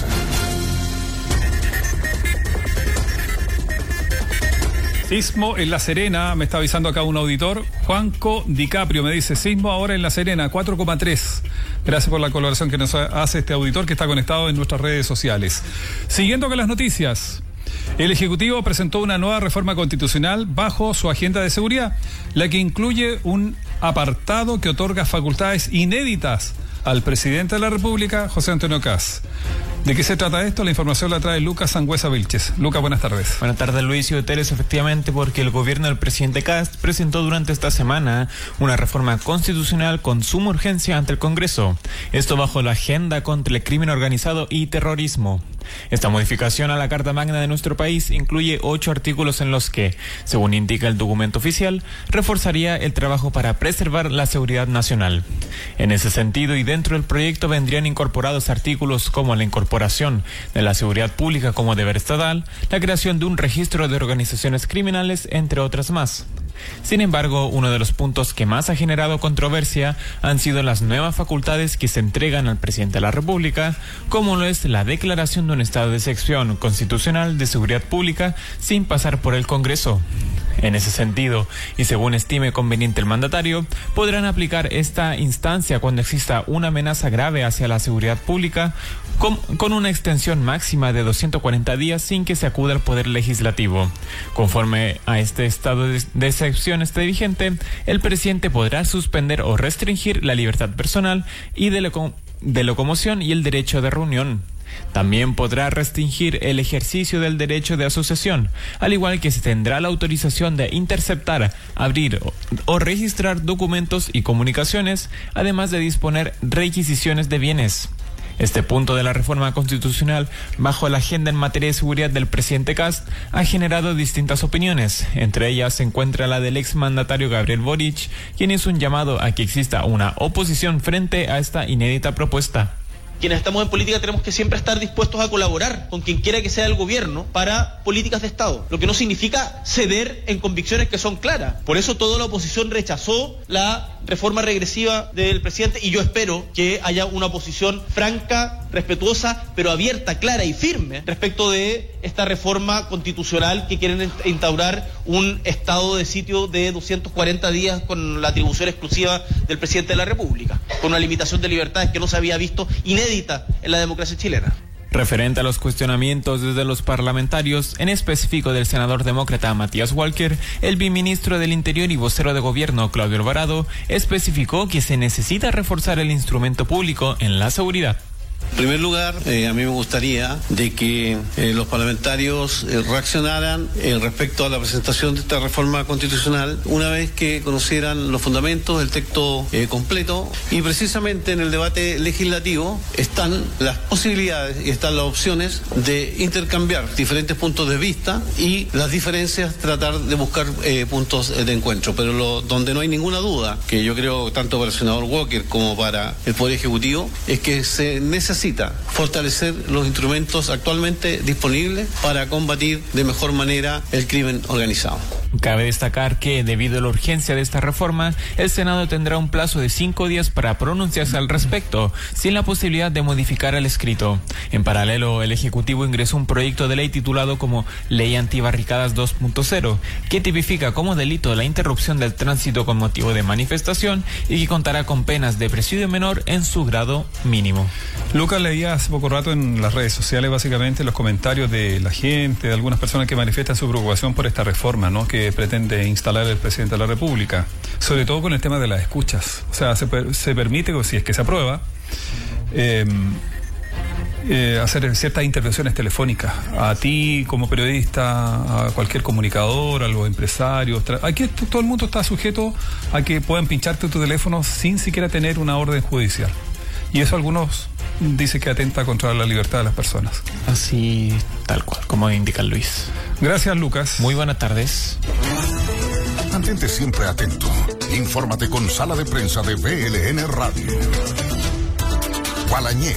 Sismo en La Serena, me está avisando acá un auditor. Juanco DiCaprio me dice, sismo ahora en La Serena, 4,3. Gracias por la colaboración que nos hace este auditor que está conectado en nuestras redes sociales. Siguiendo con las noticias. El Ejecutivo presentó una nueva reforma constitucional bajo su agenda de seguridad, la que incluye un apartado que otorga facultades inéditas al presidente de la República, José Antonio Kast. ¿De qué se trata esto? La información la trae Lucas Sangüesa Vilches. Lucas, buenas tardes. Buenas tardes, Luis y Hoteles. Efectivamente, porque el gobierno del presidente Kast presentó durante esta semana una reforma constitucional con suma urgencia ante el Congreso. Esto bajo la agenda contra el crimen organizado y terrorismo. Esta modificación a la Carta Magna de nuestro país incluye 8 artículos en los que, según indica el documento oficial, reforzaría el trabajo para preservar la seguridad nacional. En ese sentido y dentro del proyecto vendrían incorporados artículos como la incorporación de la seguridad pública como deber estatal, la creación de un registro de organizaciones criminales, entre otras más. Sin embargo, uno de los puntos que más ha generado controversia han sido las nuevas facultades que se entregan al presidente de la República, como lo es la declaración de un estado de excepción constitucional de seguridad pública sin pasar por el Congreso. En ese sentido, y según estime conveniente el mandatario, podrán aplicar esta instancia cuando exista una amenaza grave hacia la seguridad pública, con una extensión máxima de 240 días sin que se acuda al Poder Legislativo. Conforme a este estado de excepción vigente, el presidente podrá suspender o restringir la libertad personal y de locomoción y el derecho de reunión. También podrá restringir el ejercicio del derecho de asociación, al igual que se tendrá la autorización de interceptar, abrir o registrar documentos y comunicaciones, además de disponer requisiciones de bienes. Este punto de la reforma constitucional, bajo la agenda en materia de seguridad del presidente Kast, ha generado distintas opiniones. Entre ellas se encuentra la del exmandatario Gabriel Boric, quien hizo un llamado a que exista una oposición frente a esta inédita propuesta. Quienes estamos en política tenemos que siempre estar dispuestos a colaborar con quien quiera que sea el gobierno para políticas de Estado, lo que no significa ceder en convicciones que son claras. Por eso toda la oposición rechazó la reforma regresiva del presidente y yo espero que haya una oposición franca, respetuosa, pero abierta, clara y firme respecto de esta reforma constitucional que quieren instaurar un estado de sitio de 240 días con la atribución exclusiva del presidente de la República, con una limitación de libertades que no se había visto inédita en la democracia chilena. Referente a los cuestionamientos desde los parlamentarios, en específico del senador demócrata Matías Walker, el viceministro del Interior y vocero de gobierno Claudio Alvarado especificó que se necesita reforzar el instrumento público en la seguridad. En primer lugar, a mí me gustaría de que los parlamentarios reaccionaran respecto a la presentación de esta reforma constitucional una vez que conocieran los fundamentos, el texto completo, y precisamente en el debate legislativo están las posibilidades y están las opciones de intercambiar diferentes puntos de vista y las diferencias tratar de buscar puntos de encuentro, pero donde no hay ninguna duda, que yo creo tanto para el senador Walker como para el Poder Ejecutivo, es que se necesita fortalecer los instrumentos actualmente disponibles para combatir de mejor manera el crimen organizado. Cabe destacar que, debido a la urgencia de esta reforma, el Senado tendrá un plazo de 5 días para pronunciarse al respecto, sin la posibilidad de modificar el escrito. En paralelo, el Ejecutivo ingresó un proyecto de ley titulado como Ley Antibarricadas 2.0, que tipifica como delito la interrupción del tránsito con motivo de manifestación y que contará con penas de presidio menor en su grado mínimo. Lucas, leía hace poco rato en las redes sociales básicamente los comentarios de la gente, de algunas personas que manifiestan su preocupación por esta reforma, ¿no?, que pretende instalar el presidente de la República, sobre todo con el tema de las escuchas. O sea, se permite, si es que se aprueba, hacer ciertas intervenciones telefónicas a ti como periodista, a cualquier comunicador, a los empresarios. Aquí todo el mundo está sujeto a que puedan pincharte tu teléfono sin siquiera tener una orden judicial. Y eso algunos dicen que atenta contra la libertad de las personas. Así, tal cual, como indica Luis. Gracias, Lucas. Muy buenas tardes. Mantente siempre atento. Infórmate con Sala de Prensa de BLN Radio. Gualañé.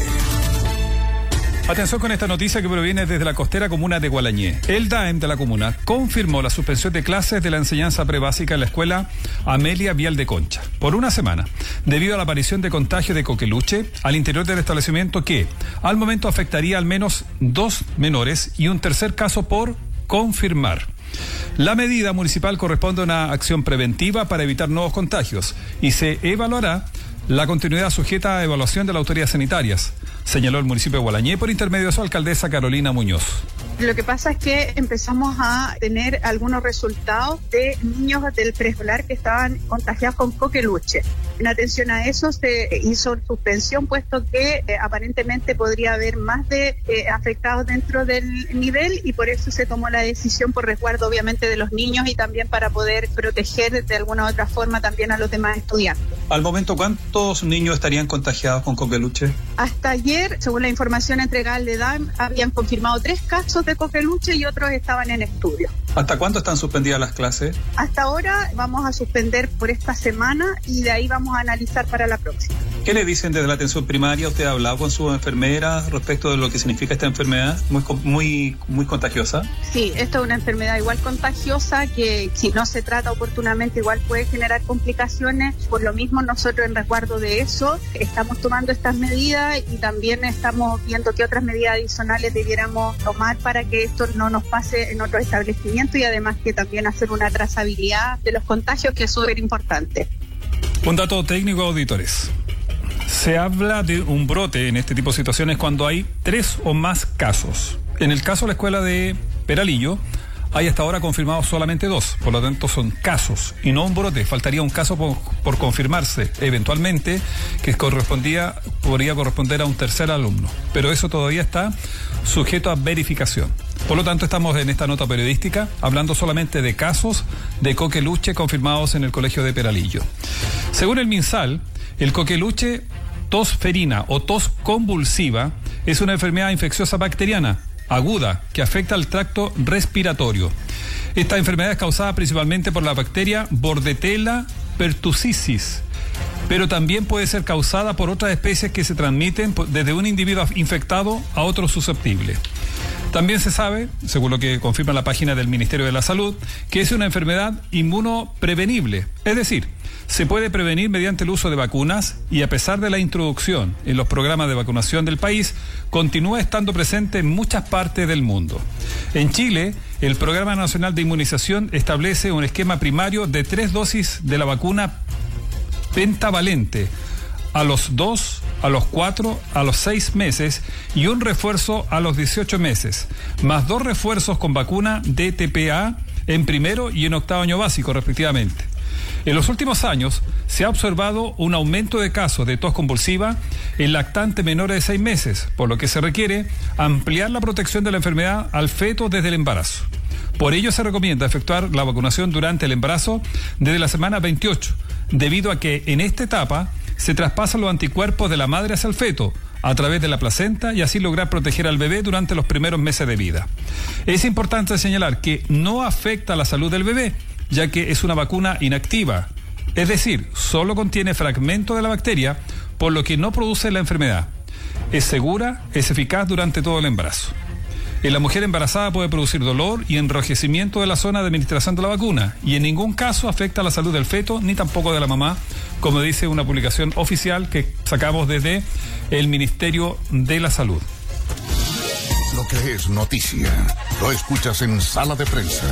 Atención con esta noticia que proviene desde la costera comuna de Gualañé. El DAEM de la comuna confirmó la suspensión de clases de la enseñanza prebásica en la escuela Amelia Vial de Concha por una semana, debido a la aparición de contagio de coqueluche al interior del establecimiento que, al momento, afectaría al menos 2 menores y un tercer caso por confirmar. La medida municipal corresponde a una acción preventiva para evitar nuevos contagios y se evaluará la continuidad sujeta a evaluación de las autoridades sanitarias, señaló el municipio de Gualañé por intermedio de su alcaldesa Carolina Muñoz. Lo que pasa es que empezamos a tener algunos resultados de niños del preescolar que estaban contagiados con coqueluche. En atención a eso se hizo suspensión, puesto que aparentemente podría haber más de afectados dentro del nivel, y por eso se tomó la decisión, por resguardo obviamente de los niños y también para poder proteger de alguna u otra forma también a los demás estudiantes. Al momento, ¿cuántos niños estarían contagiados con coqueluche? Hasta ayer, según la información entregada al DAEM, habían confirmado 3 casos de coqueluche y otros estaban en estudio. ¿Hasta cuándo están suspendidas las clases? Hasta ahora vamos a suspender por esta semana y de ahí vamos a analizar para la próxima. ¿Qué le dicen desde la atención primaria? ¿Usted ha hablado con su enfermera respecto de lo que significa esta enfermedad muy contagiosa? Sí, esto es una enfermedad igual contagiosa que si no se trata oportunamente igual puede generar complicaciones. Por lo mismo nosotros, en resguardo de eso, estamos tomando estas medidas y también estamos viendo qué otras medidas adicionales debiéramos tomar para que esto no nos pase en otros establecimientos, y además que también hacer una trazabilidad de los contagios, que es súper importante. Un dato técnico, auditores. Se habla de un brote en este tipo de situaciones cuando hay 3 o más casos. En el caso de la escuela de Peralillo, hay hasta ahora confirmados solamente 2, por lo tanto son casos y no un brote. Faltaría un caso por confirmarse eventualmente, que podría corresponder a un tercer alumno, pero eso todavía está sujeto a verificación. Por lo tanto, estamos en esta nota periodística hablando solamente de casos de coqueluche confirmados en el colegio de Peralillo. Según el MinSal, el coqueluche tos ferina o tos convulsiva es una enfermedad infecciosa bacteriana aguda que afecta al tracto respiratorio. Esta enfermedad es causada principalmente por la bacteria Bordetella pertussis, pero también puede ser causada por otras especies que se transmiten desde un individuo infectado a otro susceptible. También se sabe, según lo que confirma la página del Ministerio de la Salud, que es una enfermedad inmunoprevenible, es decir, se puede prevenir mediante el uso de vacunas y a pesar de la introducción en los programas de vacunación del país, continúa estando presente en muchas partes del mundo. En Chile, el Programa Nacional de Inmunización establece un esquema primario de 3 dosis de la vacuna pentavalente a los 2, a los 4, a los 6 meses y un refuerzo a los 18 meses, más 2 refuerzos con vacuna DTPA en primero y en octavo año básico, respectivamente. En los últimos años se ha observado un aumento de casos de tos convulsiva en lactantes menores de 6 meses, por lo que se requiere ampliar la protección de la enfermedad al feto desde el embarazo. Por ello se recomienda efectuar la vacunación durante el embarazo desde la semana 28, debido a que en esta etapa se traspasan los anticuerpos de la madre hacia el feto a través de la placenta y así lograr proteger al bebé durante los primeros meses de vida. Es importante señalar que no afecta a la salud del bebé, ya que es una vacuna inactiva, es decir, solo contiene fragmentos de la bacteria, por lo que no produce la enfermedad. Es segura, es eficaz durante todo el embarazo. En la mujer embarazada puede producir dolor y enrojecimiento de la zona de administración de la vacuna y en ningún caso afecta a la salud del feto ni tampoco de la mamá, como dice una publicación oficial que sacamos desde el Ministerio de la Salud. Lo que es noticia, lo escuchas en Sala de Prensa.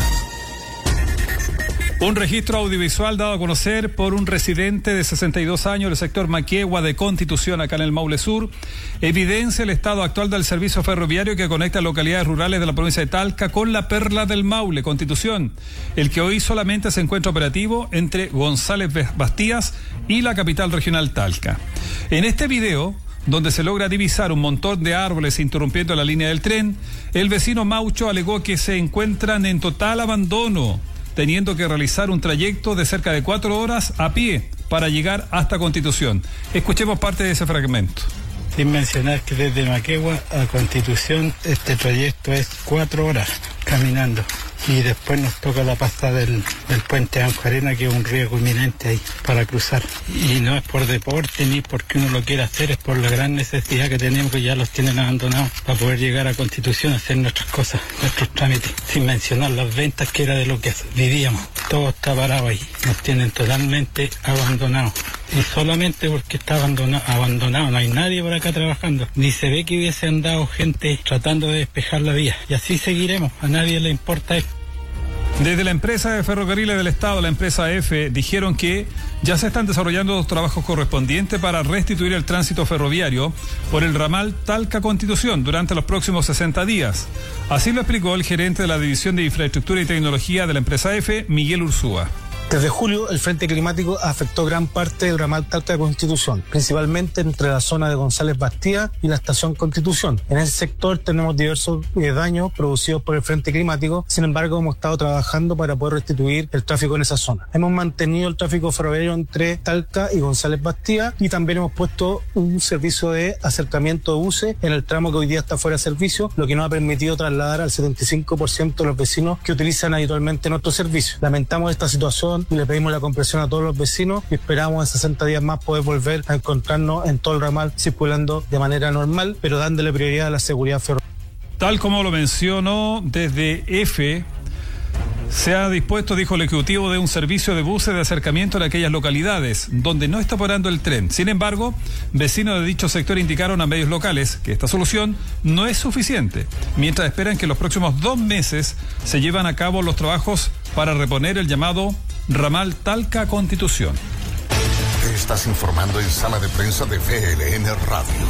Un registro audiovisual dado a conocer por un residente de 62 años del sector Maquegua de Constitución, acá en el Maule Sur, evidencia el estado actual del servicio ferroviario que conecta localidades rurales de la provincia de Talca con la Perla del Maule, Constitución, el que hoy solamente se encuentra operativo entre González Bastías y la capital regional Talca. En este video, donde se logra divisar un montón de árboles interrumpiendo la línea del tren, el vecino Maucho alegó que se encuentran en total abandono, teniendo que realizar un trayecto de cerca de 4 horas a pie para llegar hasta Constitución. Escuchemos parte de ese fragmento. Sin mencionar que desde Maquegua a Constitución este trayecto es 4 horas caminando. Y después nos toca la pasta del puente Anjo-Arena, que es un riesgo inminente ahí para cruzar. Y no es por deporte ni porque uno lo quiera hacer, es por la gran necesidad que tenemos, que ya los tienen abandonados para poder llegar a Constitución a hacer nuestras cosas, nuestros trámites. Sin mencionar las ventas, que era de lo que vivíamos. Todo está parado ahí. Nos tienen totalmente abandonados. Y solamente porque está abandonado, no hay nadie por acá trabajando. Ni se ve que hubiese andado gente tratando de despejar la vía. Y así seguiremos, a nadie le importa esto. Desde la empresa de ferrocarriles del Estado, la empresa EFE, dijeron que ya se están desarrollando los trabajos correspondientes para restituir el tránsito ferroviario por el ramal Talca-Constitución durante los próximos 60 días. Así lo explicó el gerente de la División de Infraestructura y Tecnología de la empresa EFE, Miguel Ursúa. Desde julio, el frente climático afectó gran parte del ramal Talca-Constitución, principalmente entre la zona de González Bastías y la estación Constitución. En ese sector tenemos diversos daños producidos por el frente climático, sin embargo hemos estado trabajando para poder restituir el tráfico en esa zona. Hemos mantenido el tráfico ferroviario entre Talca y González Bastías y también hemos puesto un servicio de acercamiento de buses en el tramo que hoy día está fuera de servicio, lo que nos ha permitido trasladar al 75% de los vecinos que utilizan habitualmente nuestro servicio. Lamentamos esta situación y le pedimos la comprensión a todos los vecinos y esperamos en 60 días más poder volver a encontrarnos en todo el ramal circulando de manera normal, pero dándole prioridad a la seguridad ferroviaria. Tal como lo mencionó desde EFE, se ha dispuesto, dijo el ejecutivo, de un servicio de buses de acercamiento en aquellas localidades donde no está operando el tren. Sin embargo, vecinos de dicho sector indicaron a medios locales que esta solución no es suficiente, mientras esperan que en los próximos 2 meses se llevan a cabo los trabajos para reponer el llamado ramal Talca-Constitución. Te estás informando en Sala de Prensa de VLN Radio.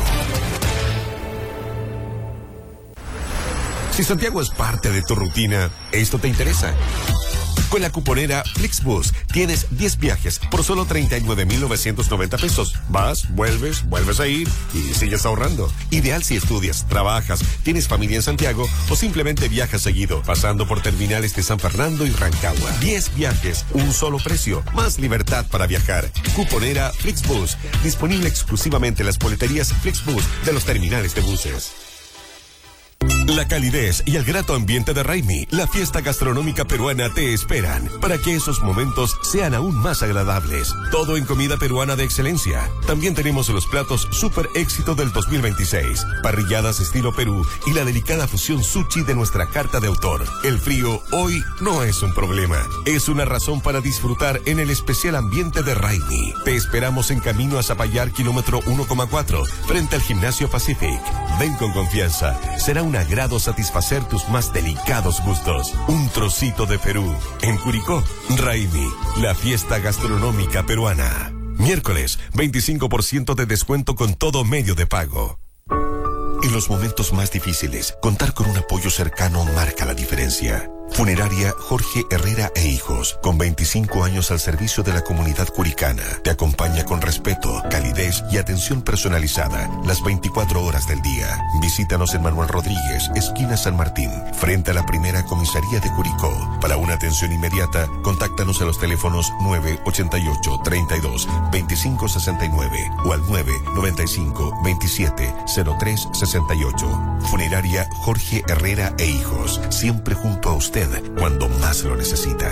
Si Santiago es parte de tu rutina, esto te interesa. Con la cuponera Flixbus tienes 10 viajes por solo 39,990 pesos. Vas, vuelves a ir y sigues ahorrando. Ideal si estudias, trabajas, tienes familia en Santiago o simplemente viajas seguido, pasando por terminales de San Fernando y Rancagua. 10 viajes, un solo precio, más libertad para viajar. Cuponera Flixbus, disponible exclusivamente en las boleterías Flixbus de los terminales de buses. La calidez y el grato ambiente de Raimi, la fiesta gastronómica peruana, te esperan para que esos momentos sean aún más agradables. Todo en comida peruana de excelencia. También tenemos los platos super éxito del 2026, parrilladas estilo Perú y la delicada fusión sushi de nuestra carta de autor. El frío hoy no es un problema, es una razón para disfrutar en el especial ambiente de Raimi. Te esperamos en camino a Zapallar, kilómetro 1,4, frente al Gimnasio Pacific. Ven con confianza, será un agrado satisfacer tus más delicados gustos. Un trocito de Perú. En Curicó, Raimi, la fiesta gastronómica peruana. Miércoles, 25% de descuento con todo medio de pago. En los momentos más difíciles, contar con un apoyo cercano marca la diferencia. Funeraria Jorge Herrera e Hijos, con 25 años al servicio de la comunidad curicana, te acompaña con respeto, calidez y atención personalizada las 24 horas del día. Visítanos en Manuel Rodríguez, esquina San Martín, frente a la primera comisaría de Curicó. Para una atención inmediata, contáctanos a los teléfonos 988 32 25 69 o al 995 27 03 68. Funeraria Jorge Herrera e Hijos, siempre junto a usted cuando más lo necesita.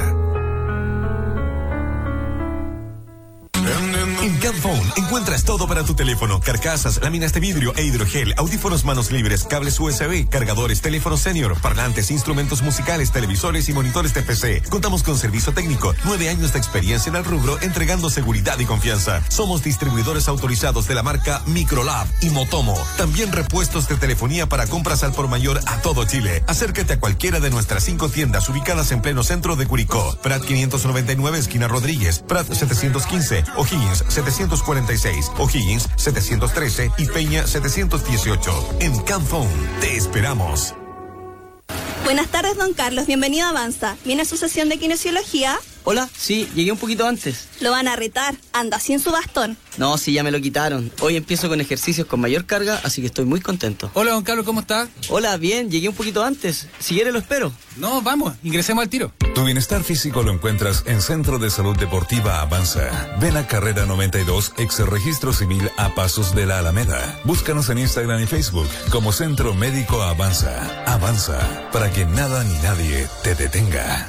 En Camphone encuentras todo para tu teléfono: carcasas, láminas de vidrio e hidrogel, audífonos manos libres, cables USB, cargadores, teléfono senior, parlantes, instrumentos musicales, televisores y monitores de PC. Contamos con servicio técnico, 9 años de experiencia en el rubro, entregando seguridad y confianza. Somos distribuidores autorizados de la marca Microlab y Motomo. También repuestos de telefonía para compras al por mayor a todo Chile. Acércate a cualquiera de nuestras 5 tiendas ubicadas en pleno centro de Curicó: Prat 599, esquina Rodríguez; Prat 715, O'Higgins 746, O'Higgins 713 y Peña 718. En Camphone te esperamos. Buenas tardes, don Carlos. Bienvenido a Avanza. ¿Viene a su sesión de kinesiología? Hola, sí, llegué un poquito antes. Lo van a retar. Anda sin su bastón. No, sí, ya me lo quitaron. Hoy empiezo con ejercicios con mayor carga, así que estoy muy contento. Hola, don Carlos, ¿cómo está? Hola, bien, llegué un poquito antes. Si quiere lo espero. No, vamos, ingresemos al tiro. Tu bienestar físico lo encuentras en Centro de Salud Deportiva Avanza. Ven a Carrera 92, ex Registro Civil, a pasos de la Alameda. Búscanos en Instagram y Facebook como Centro Médico Avanza. Avanza, para que nada ni nadie te detenga.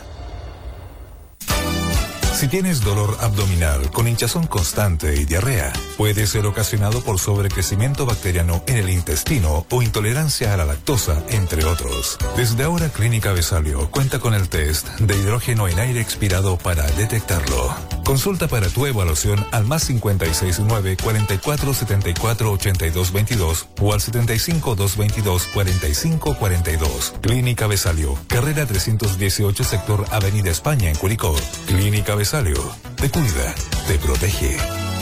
Si tienes dolor abdominal con hinchazón constante y diarrea, puede ser ocasionado por sobrecrecimiento bacteriano en el intestino o intolerancia a la lactosa, entre otros. Desde ahora, Clínica Besalio cuenta con el test de hidrógeno en aire expirado para detectarlo. Consulta para tu evaluación al +569 44 74 82 22 o al 75 222 45 42. Clínica Besalio, carrera 318, sector Avenida España, en Curicó. Clínica Besalio, te cuida, te protege.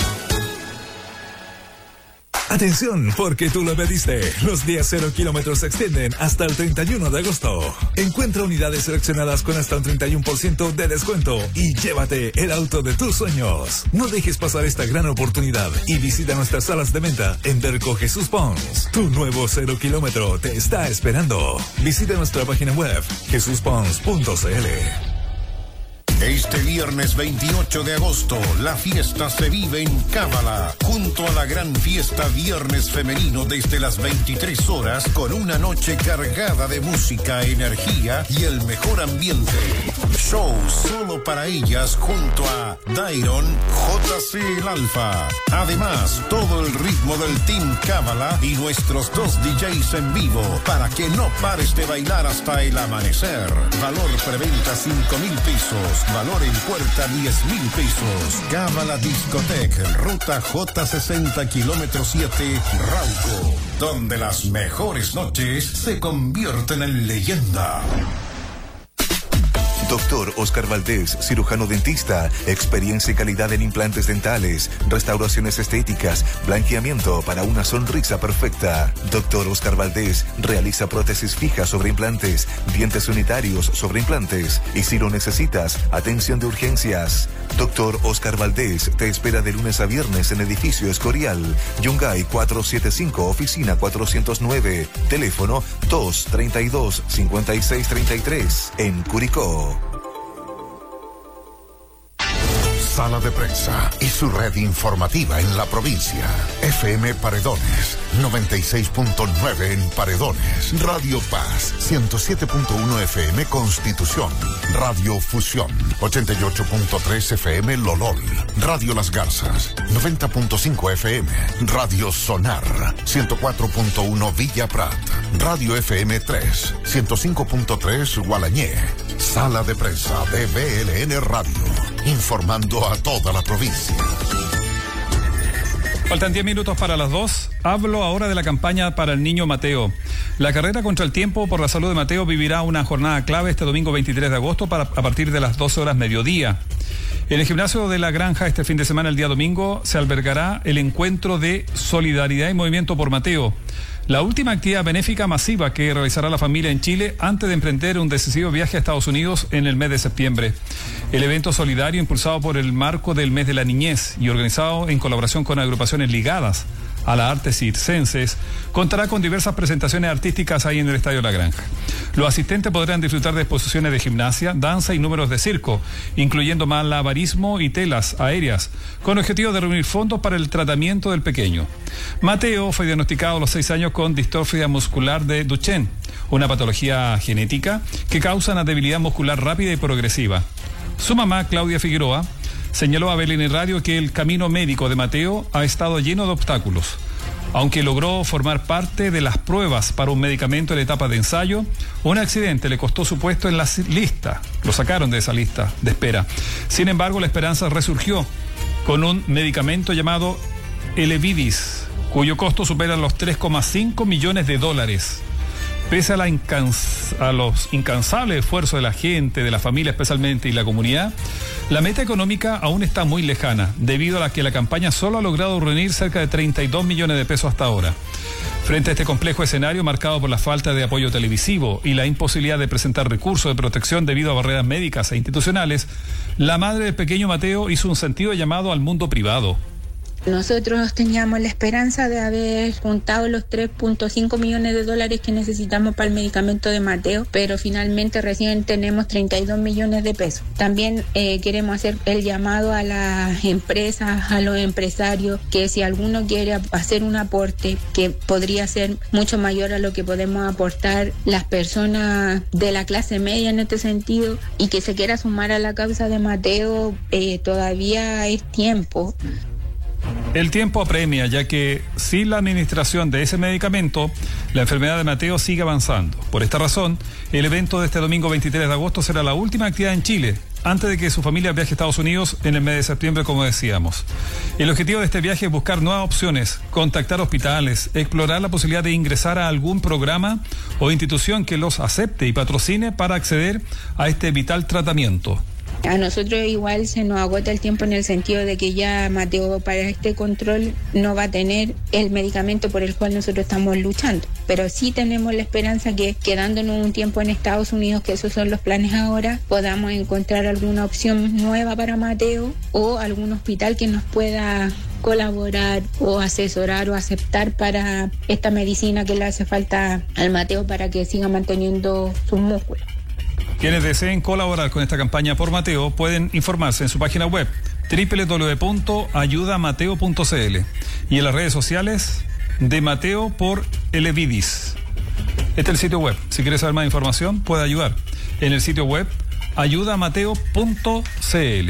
Atención, porque tú lo pediste. Los días 0 kilómetros se extienden hasta el 31 de agosto. Encuentra unidades seleccionadas con hasta un 31% de descuento y llévate el auto de tus sueños. No dejes pasar esta gran oportunidad y visita nuestras salas de venta en Derco Jesús Pons. Tu nuevo 0 kilómetro te está esperando. Visita nuestra página web jesuspons.cl. Este viernes 28 de agosto, la fiesta se vive en Cábala, junto a la gran fiesta Viernes Femenino desde las 23 horas, con una noche cargada de música, energía y el mejor ambiente. Shows solo para ellas junto a Dairon, JC El Alfa. Además, todo el ritmo del Team Cábala y nuestros 2 DJs en vivo, para que no pares de bailar hasta el amanecer. Valor preventa 5,000 pesos. Valor en puerta 10,000 pesos. Cábala Discotec, ruta J60, kilómetro 7, Rauco, donde las mejores noches se convierten en leyenda. Doctor Oscar Valdés, cirujano dentista, experiencia y calidad en implantes dentales, restauraciones estéticas, blanqueamiento para una sonrisa perfecta. Doctor Oscar Valdés realiza prótesis fijas sobre implantes, dientes unitarios sobre implantes y si lo necesitas, atención de urgencias. Doctor Oscar Valdés te espera de lunes a viernes en edificio Escorial, Yungay 475, oficina 409, teléfono 232-5633 en Curicó. Sala de Prensa y su red informativa en la provincia. FM Paredones, 96.9 en Paredones. Radio Paz, 107.1 FM Constitución. Radio Fusión, 88.3 FM Lolol. Radio Las Garzas, 90.5 FM. Radio Sonar, 104.1 Villa Prat. Radio FM 3, 105.3 Gualañé. Sala de Prensa de BLN Radio, informando a toda la provincia. Faltan 10 minutos para las 2. Hablo ahora de la campaña para el niño Mateo. La carrera contra el tiempo por la salud de Mateo vivirá una jornada clave este domingo 23 de agosto a partir de las 12 horas mediodía. En el gimnasio de La Granja este fin de semana, el día domingo, se albergará el encuentro de Solidaridad y Movimiento por Mateo, la última actividad benéfica masiva que realizará la familia en Chile antes de emprender un decisivo viaje a Estados Unidos en el mes de septiembre. El evento solidario, impulsado por el marco del mes de la niñez y organizado en colaboración con agrupaciones ligadas a las artes circenses, contará con diversas presentaciones artísticas ahí en el Estadio La Granja. Los asistentes podrán disfrutar de exposiciones de gimnasia, danza y números de circo, incluyendo malabarismo y telas aéreas, con el objetivo de reunir fondos para el tratamiento del pequeño. Mateo fue diagnosticado a los 6 años con distrofia muscular de Duchenne, una patología genética que causa una debilidad muscular rápida y progresiva. Su mamá, Claudia Figueroa, señaló a BLN Radio que el camino médico de Mateo ha estado lleno de obstáculos. Aunque logró formar parte de las pruebas para un medicamento en la etapa de ensayo, un accidente le costó su puesto en la lista. Lo sacaron de esa lista de espera. Sin embargo, la esperanza resurgió con un medicamento llamado Elevidys, cuyo costo supera los $3,5 millones. Pese a los incansables esfuerzos de la gente, de la familia especialmente y la comunidad, la meta económica aún está muy lejana, debido a que la campaña solo ha logrado reunir cerca de 32 millones de pesos hasta ahora. Frente a este complejo escenario marcado por la falta de apoyo televisivo y la imposibilidad de presentar recursos de protección debido a barreras médicas e institucionales, la madre del pequeño Mateo hizo un sentido llamado al mundo privado. Nosotros teníamos la esperanza de haber juntado los $3.5 millones que necesitamos para el medicamento de Mateo, pero finalmente recién tenemos 32 millones de pesos. También queremos hacer el llamado a las empresas, a los empresarios, que si alguno quiere hacer un aporte que podría ser mucho mayor a lo que podemos aportar las personas de la clase media en este sentido, y que se quiera sumar a la causa de Mateo, todavía es tiempo. El tiempo apremia, ya que sin la administración de ese medicamento, la enfermedad de Mateo sigue avanzando. Por esta razón, el evento de este domingo 23 de agosto será la última actividad en Chile, antes de que su familia viaje a Estados Unidos en el mes de septiembre, como decíamos. El objetivo de este viaje es buscar nuevas opciones, contactar hospitales, explorar la posibilidad de ingresar a algún programa o institución que los acepte y patrocine para acceder a este vital tratamiento. A nosotros igual se nos agota el tiempo en el sentido de que ya Mateo para este control no va a tener el medicamento por el cual nosotros estamos luchando. Pero sí tenemos la esperanza que quedándonos un tiempo en Estados Unidos, que esos son los planes ahora, podamos encontrar alguna opción nueva para Mateo o algún hospital que nos pueda colaborar o asesorar o aceptar para esta medicina que le hace falta al Mateo para que siga manteniendo sus músculos. Quienes deseen colaborar con esta campaña por Mateo pueden informarse en su página web www.ayudamateo.cl y en las redes sociales de Mateo por Elevidys. Este es el sitio web. Si quieres saber más información, puede ayudar en el sitio web ayudamateo.cl.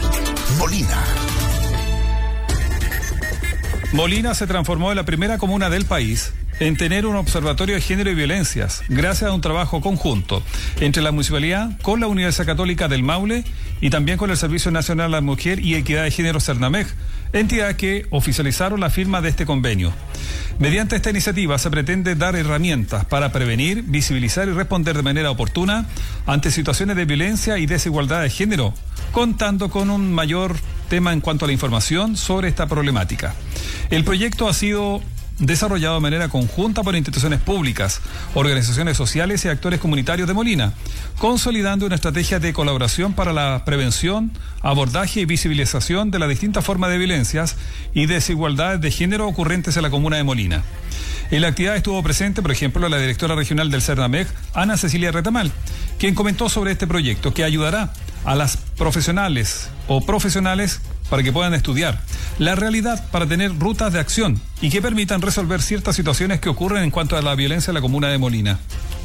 Molina se transformó en la primera comuna del país en tener un observatorio de género y violencias, gracias a un trabajo conjunto entre la municipalidad con la Universidad Católica del Maule y también con el Servicio Nacional de la Mujer y Equidad de Género Cernamej, entidades que oficializaron la firma de este convenio. Mediante esta iniciativa se pretende dar herramientas para prevenir, visibilizar y responder de manera oportuna ante situaciones de violencia y desigualdad de género, contando con un mayor tema en cuanto a la información sobre esta problemática. El proyecto ha sido desarrollado de manera conjunta por instituciones públicas, organizaciones sociales y actores comunitarios de Molina, consolidando una estrategia de colaboración para la prevención, abordaje y visibilización de las distintas formas de violencias y desigualdades de género ocurrentes en la comuna de Molina. En la actividad estuvo presente, por ejemplo, la directora regional del CERNAMEC, Ana Cecilia Retamal, quien comentó sobre este proyecto que ayudará a las profesionales para que puedan estudiar la realidad, para tener rutas de acción y que permitan resolver ciertas situaciones que ocurren en cuanto a la violencia en la comuna de Molina.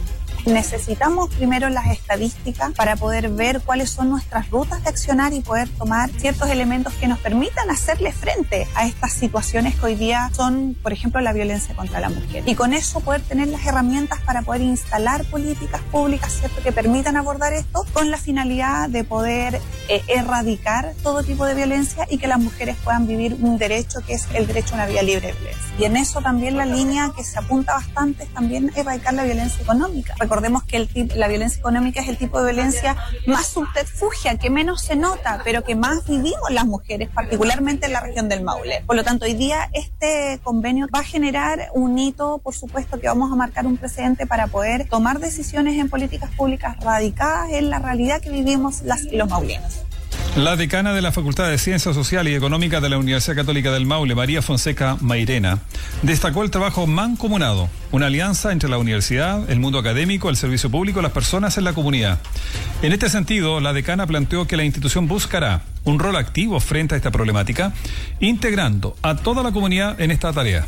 Necesitamos primero las estadísticas para poder ver cuáles son nuestras rutas de accionar y poder tomar ciertos elementos que nos permitan hacerle frente a estas situaciones que hoy día son, por ejemplo, la violencia contra la mujer. Y con eso poder tener las herramientas para poder instalar políticas públicas, ¿cierto?, que permitan abordar esto con la finalidad de poder erradicar todo tipo de violencia y que las mujeres puedan vivir un derecho que es el derecho a una vida libre de violencia. Y en eso también la línea que se apunta bastante es también erradicar la violencia económica. Recordemos que la violencia económica es el tipo de violencia más subterfugia, que menos se nota, pero que más vivimos las mujeres, particularmente en la región del Maule. Por lo tanto, hoy día este convenio va a generar un hito, por supuesto, que vamos a marcar un precedente para poder tomar decisiones en políticas públicas radicadas en la realidad que vivimos las y los maulenos. La decana de la Facultad de Ciencias Sociales y Económicas de la Universidad Católica del Maule, María Fonseca Mairena, destacó el trabajo mancomunado, una alianza entre la universidad, el mundo académico, el servicio público, las personas en la comunidad. En este sentido, la decana planteó que la institución buscará un rol activo frente a esta problemática, integrando a toda la comunidad en esta tarea.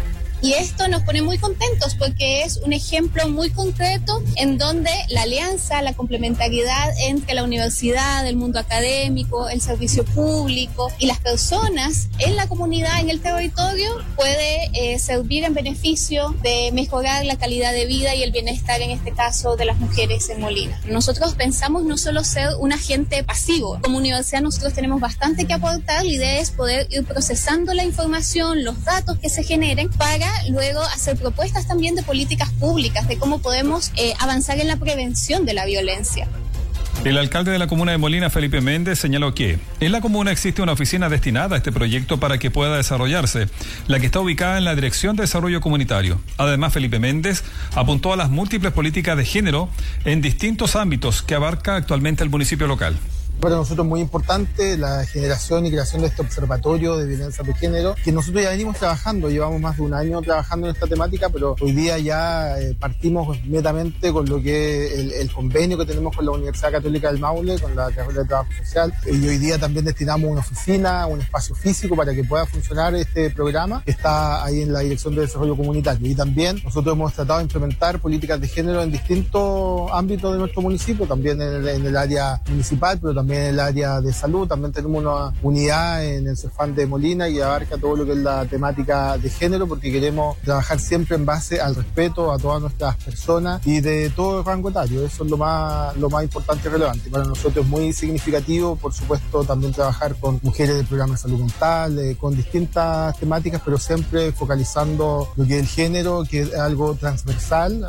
Y esto nos pone muy contentos porque es un ejemplo muy concreto en donde la alianza, la complementariedad entre la universidad, el mundo académico, el servicio público y las personas en la comunidad, en el territorio, puede servir en beneficio de mejorar la calidad de vida y el bienestar, en este caso, de las mujeres en Molina. Nosotros pensamos no solo ser un agente pasivo. Como universidad nosotros tenemos bastante que aportar. La idea es poder ir procesando la información, los datos que se generen para luego hacer propuestas también de políticas públicas, de cómo podemos avanzar en la prevención de la violencia. El alcalde de la comuna de Molina, Felipe Méndez, señaló que en la comuna existe una oficina destinada a este proyecto para que pueda desarrollarse, la que está ubicada en la Dirección de Desarrollo Comunitario. Además, Felipe Méndez apuntó a las múltiples políticas de género en distintos ámbitos que abarca actualmente el municipio local. Para nosotros es muy importante la generación y creación de este observatorio de violencia de género, que nosotros ya venimos trabajando, llevamos más de un año trabajando en esta temática, pero hoy día ya partimos netamente con lo que el convenio que tenemos con la Universidad Católica del Maule, con la carrera de trabajo social, y hoy día también destinamos una oficina, un espacio físico para que pueda funcionar este programa, que está ahí en la Dirección de Desarrollo Comunitario. Y también nosotros hemos tratado de implementar políticas de género en distintos ámbitos de nuestro municipio, también en el área municipal, pero también en el área de salud. También tenemos una unidad en el CEFAN de Molina y abarca todo lo que es la temática de género, porque queremos trabajar siempre en base al respeto a todas nuestras personas y de todo el rango etario. Eso es lo más importante y relevante. Para nosotros es muy significativo, por supuesto, también trabajar con mujeres del programa de salud mental, con distintas temáticas, pero siempre focalizando lo que es el género, que es algo transversal.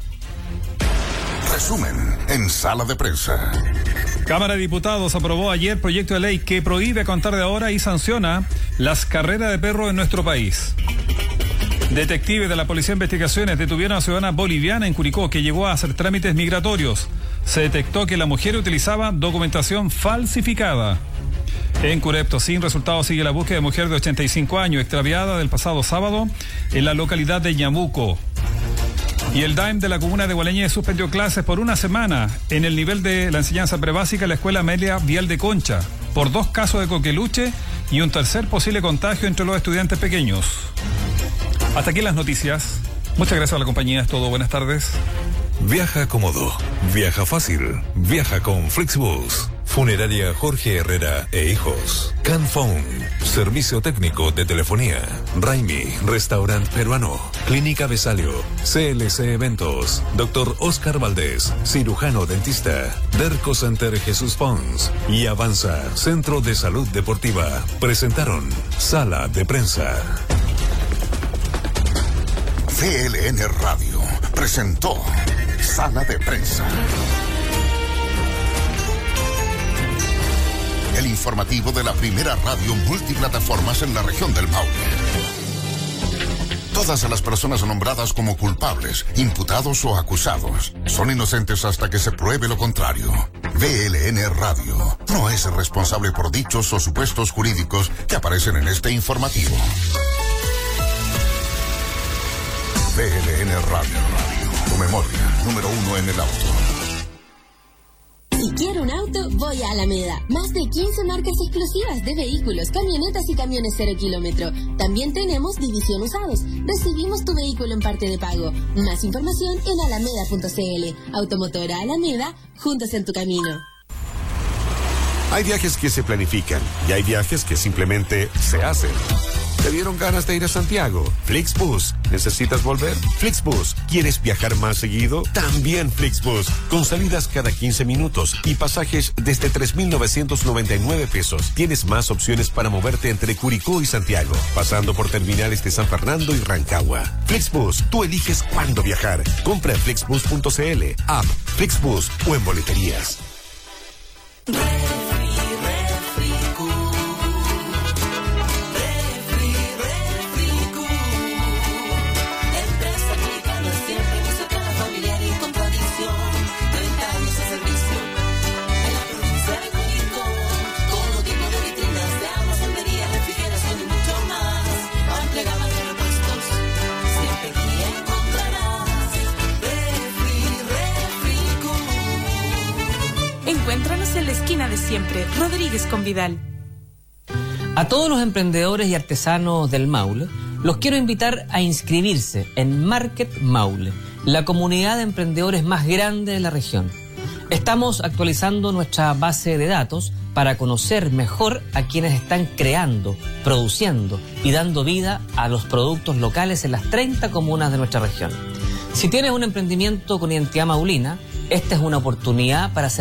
Resumen en Sala de Prensa. Cámara de Diputados aprobó ayer proyecto de ley que prohíbe a contar de ahora y sanciona las carreras de perro en nuestro país. Detectives de la Policía de Investigaciones detuvieron a una ciudadana boliviana en Curicó que llegó a hacer trámites migratorios. Se detectó que la mujer utilizaba documentación falsificada. En Curepto, sin resultados, sigue la búsqueda de mujer de 85 años extraviada del pasado sábado en la localidad de Ñamuco. Y el DAEM de la comuna de Gualeñe suspendió clases por una semana en el nivel de la enseñanza prebásica en la escuela Amelia Vial de Concha por 2 casos de coqueluche y un tercer posible contagio entre los estudiantes pequeños. Hasta aquí las noticias. Muchas gracias a la compañía. Es todo. Buenas tardes. Viaja cómodo, viaja fácil, viaja con Flixbus. Funeraria Jorge Herrera e Hijos. Canphone, servicio técnico de telefonía. Raimi, restaurante peruano. Clínica Besalio, CLC Eventos. Dr. Oscar Valdés, cirujano dentista. Derco Center Jesús Pons y Avanza, Centro de Salud Deportiva. Presentaron Sala de Prensa. CLN Radio presentó Sala de Prensa. el informativo de la primera radio multiplataformas en la región del Maule. Todas las personas nombradas como culpables, imputados o acusados son inocentes hasta que se pruebe lo contrario. BLN Radio no es responsable por dichos o supuestos jurídicos que aparecen en este informativo. BLN Radio, tu memoria, número 1 en el auto. Si quiero un auto, voy a Alameda. Más de 15 marcas exclusivas de vehículos, camionetas y camiones 0 kilómetro. También tenemos división usados. Recibimos tu vehículo en parte de pago. Más información en alameda.cl. Automotora Alameda, juntos en tu camino. Hay viajes que se planifican y hay viajes que simplemente se hacen. ¿Te dieron ganas de ir a Santiago? Flixbus. ¿Necesitas volver? Flixbus. ¿Quieres viajar más seguido? También Flixbus. Con salidas cada 15 minutos y pasajes desde 3.999 pesos. Tienes más opciones para moverte entre Curicó y Santiago, pasando por terminales de San Fernando y Rancagua. Flixbus. Tú eliges cuándo viajar. Compra en flixbus.cl, app, Flixbus o en boleterías. Encuéntranos en la esquina de siempre, Rodríguez con Vidal. A todos los emprendedores y artesanos del Maule, los quiero invitar a inscribirse en Market Maule, la comunidad de emprendedores más grande de la región. Estamos actualizando nuestra base de datos para conocer mejor a quienes están creando, produciendo y dando vida a los productos locales en las 30 comunas de nuestra región. Si tienes un emprendimiento con identidad maulina, esta es una oportunidad para hacer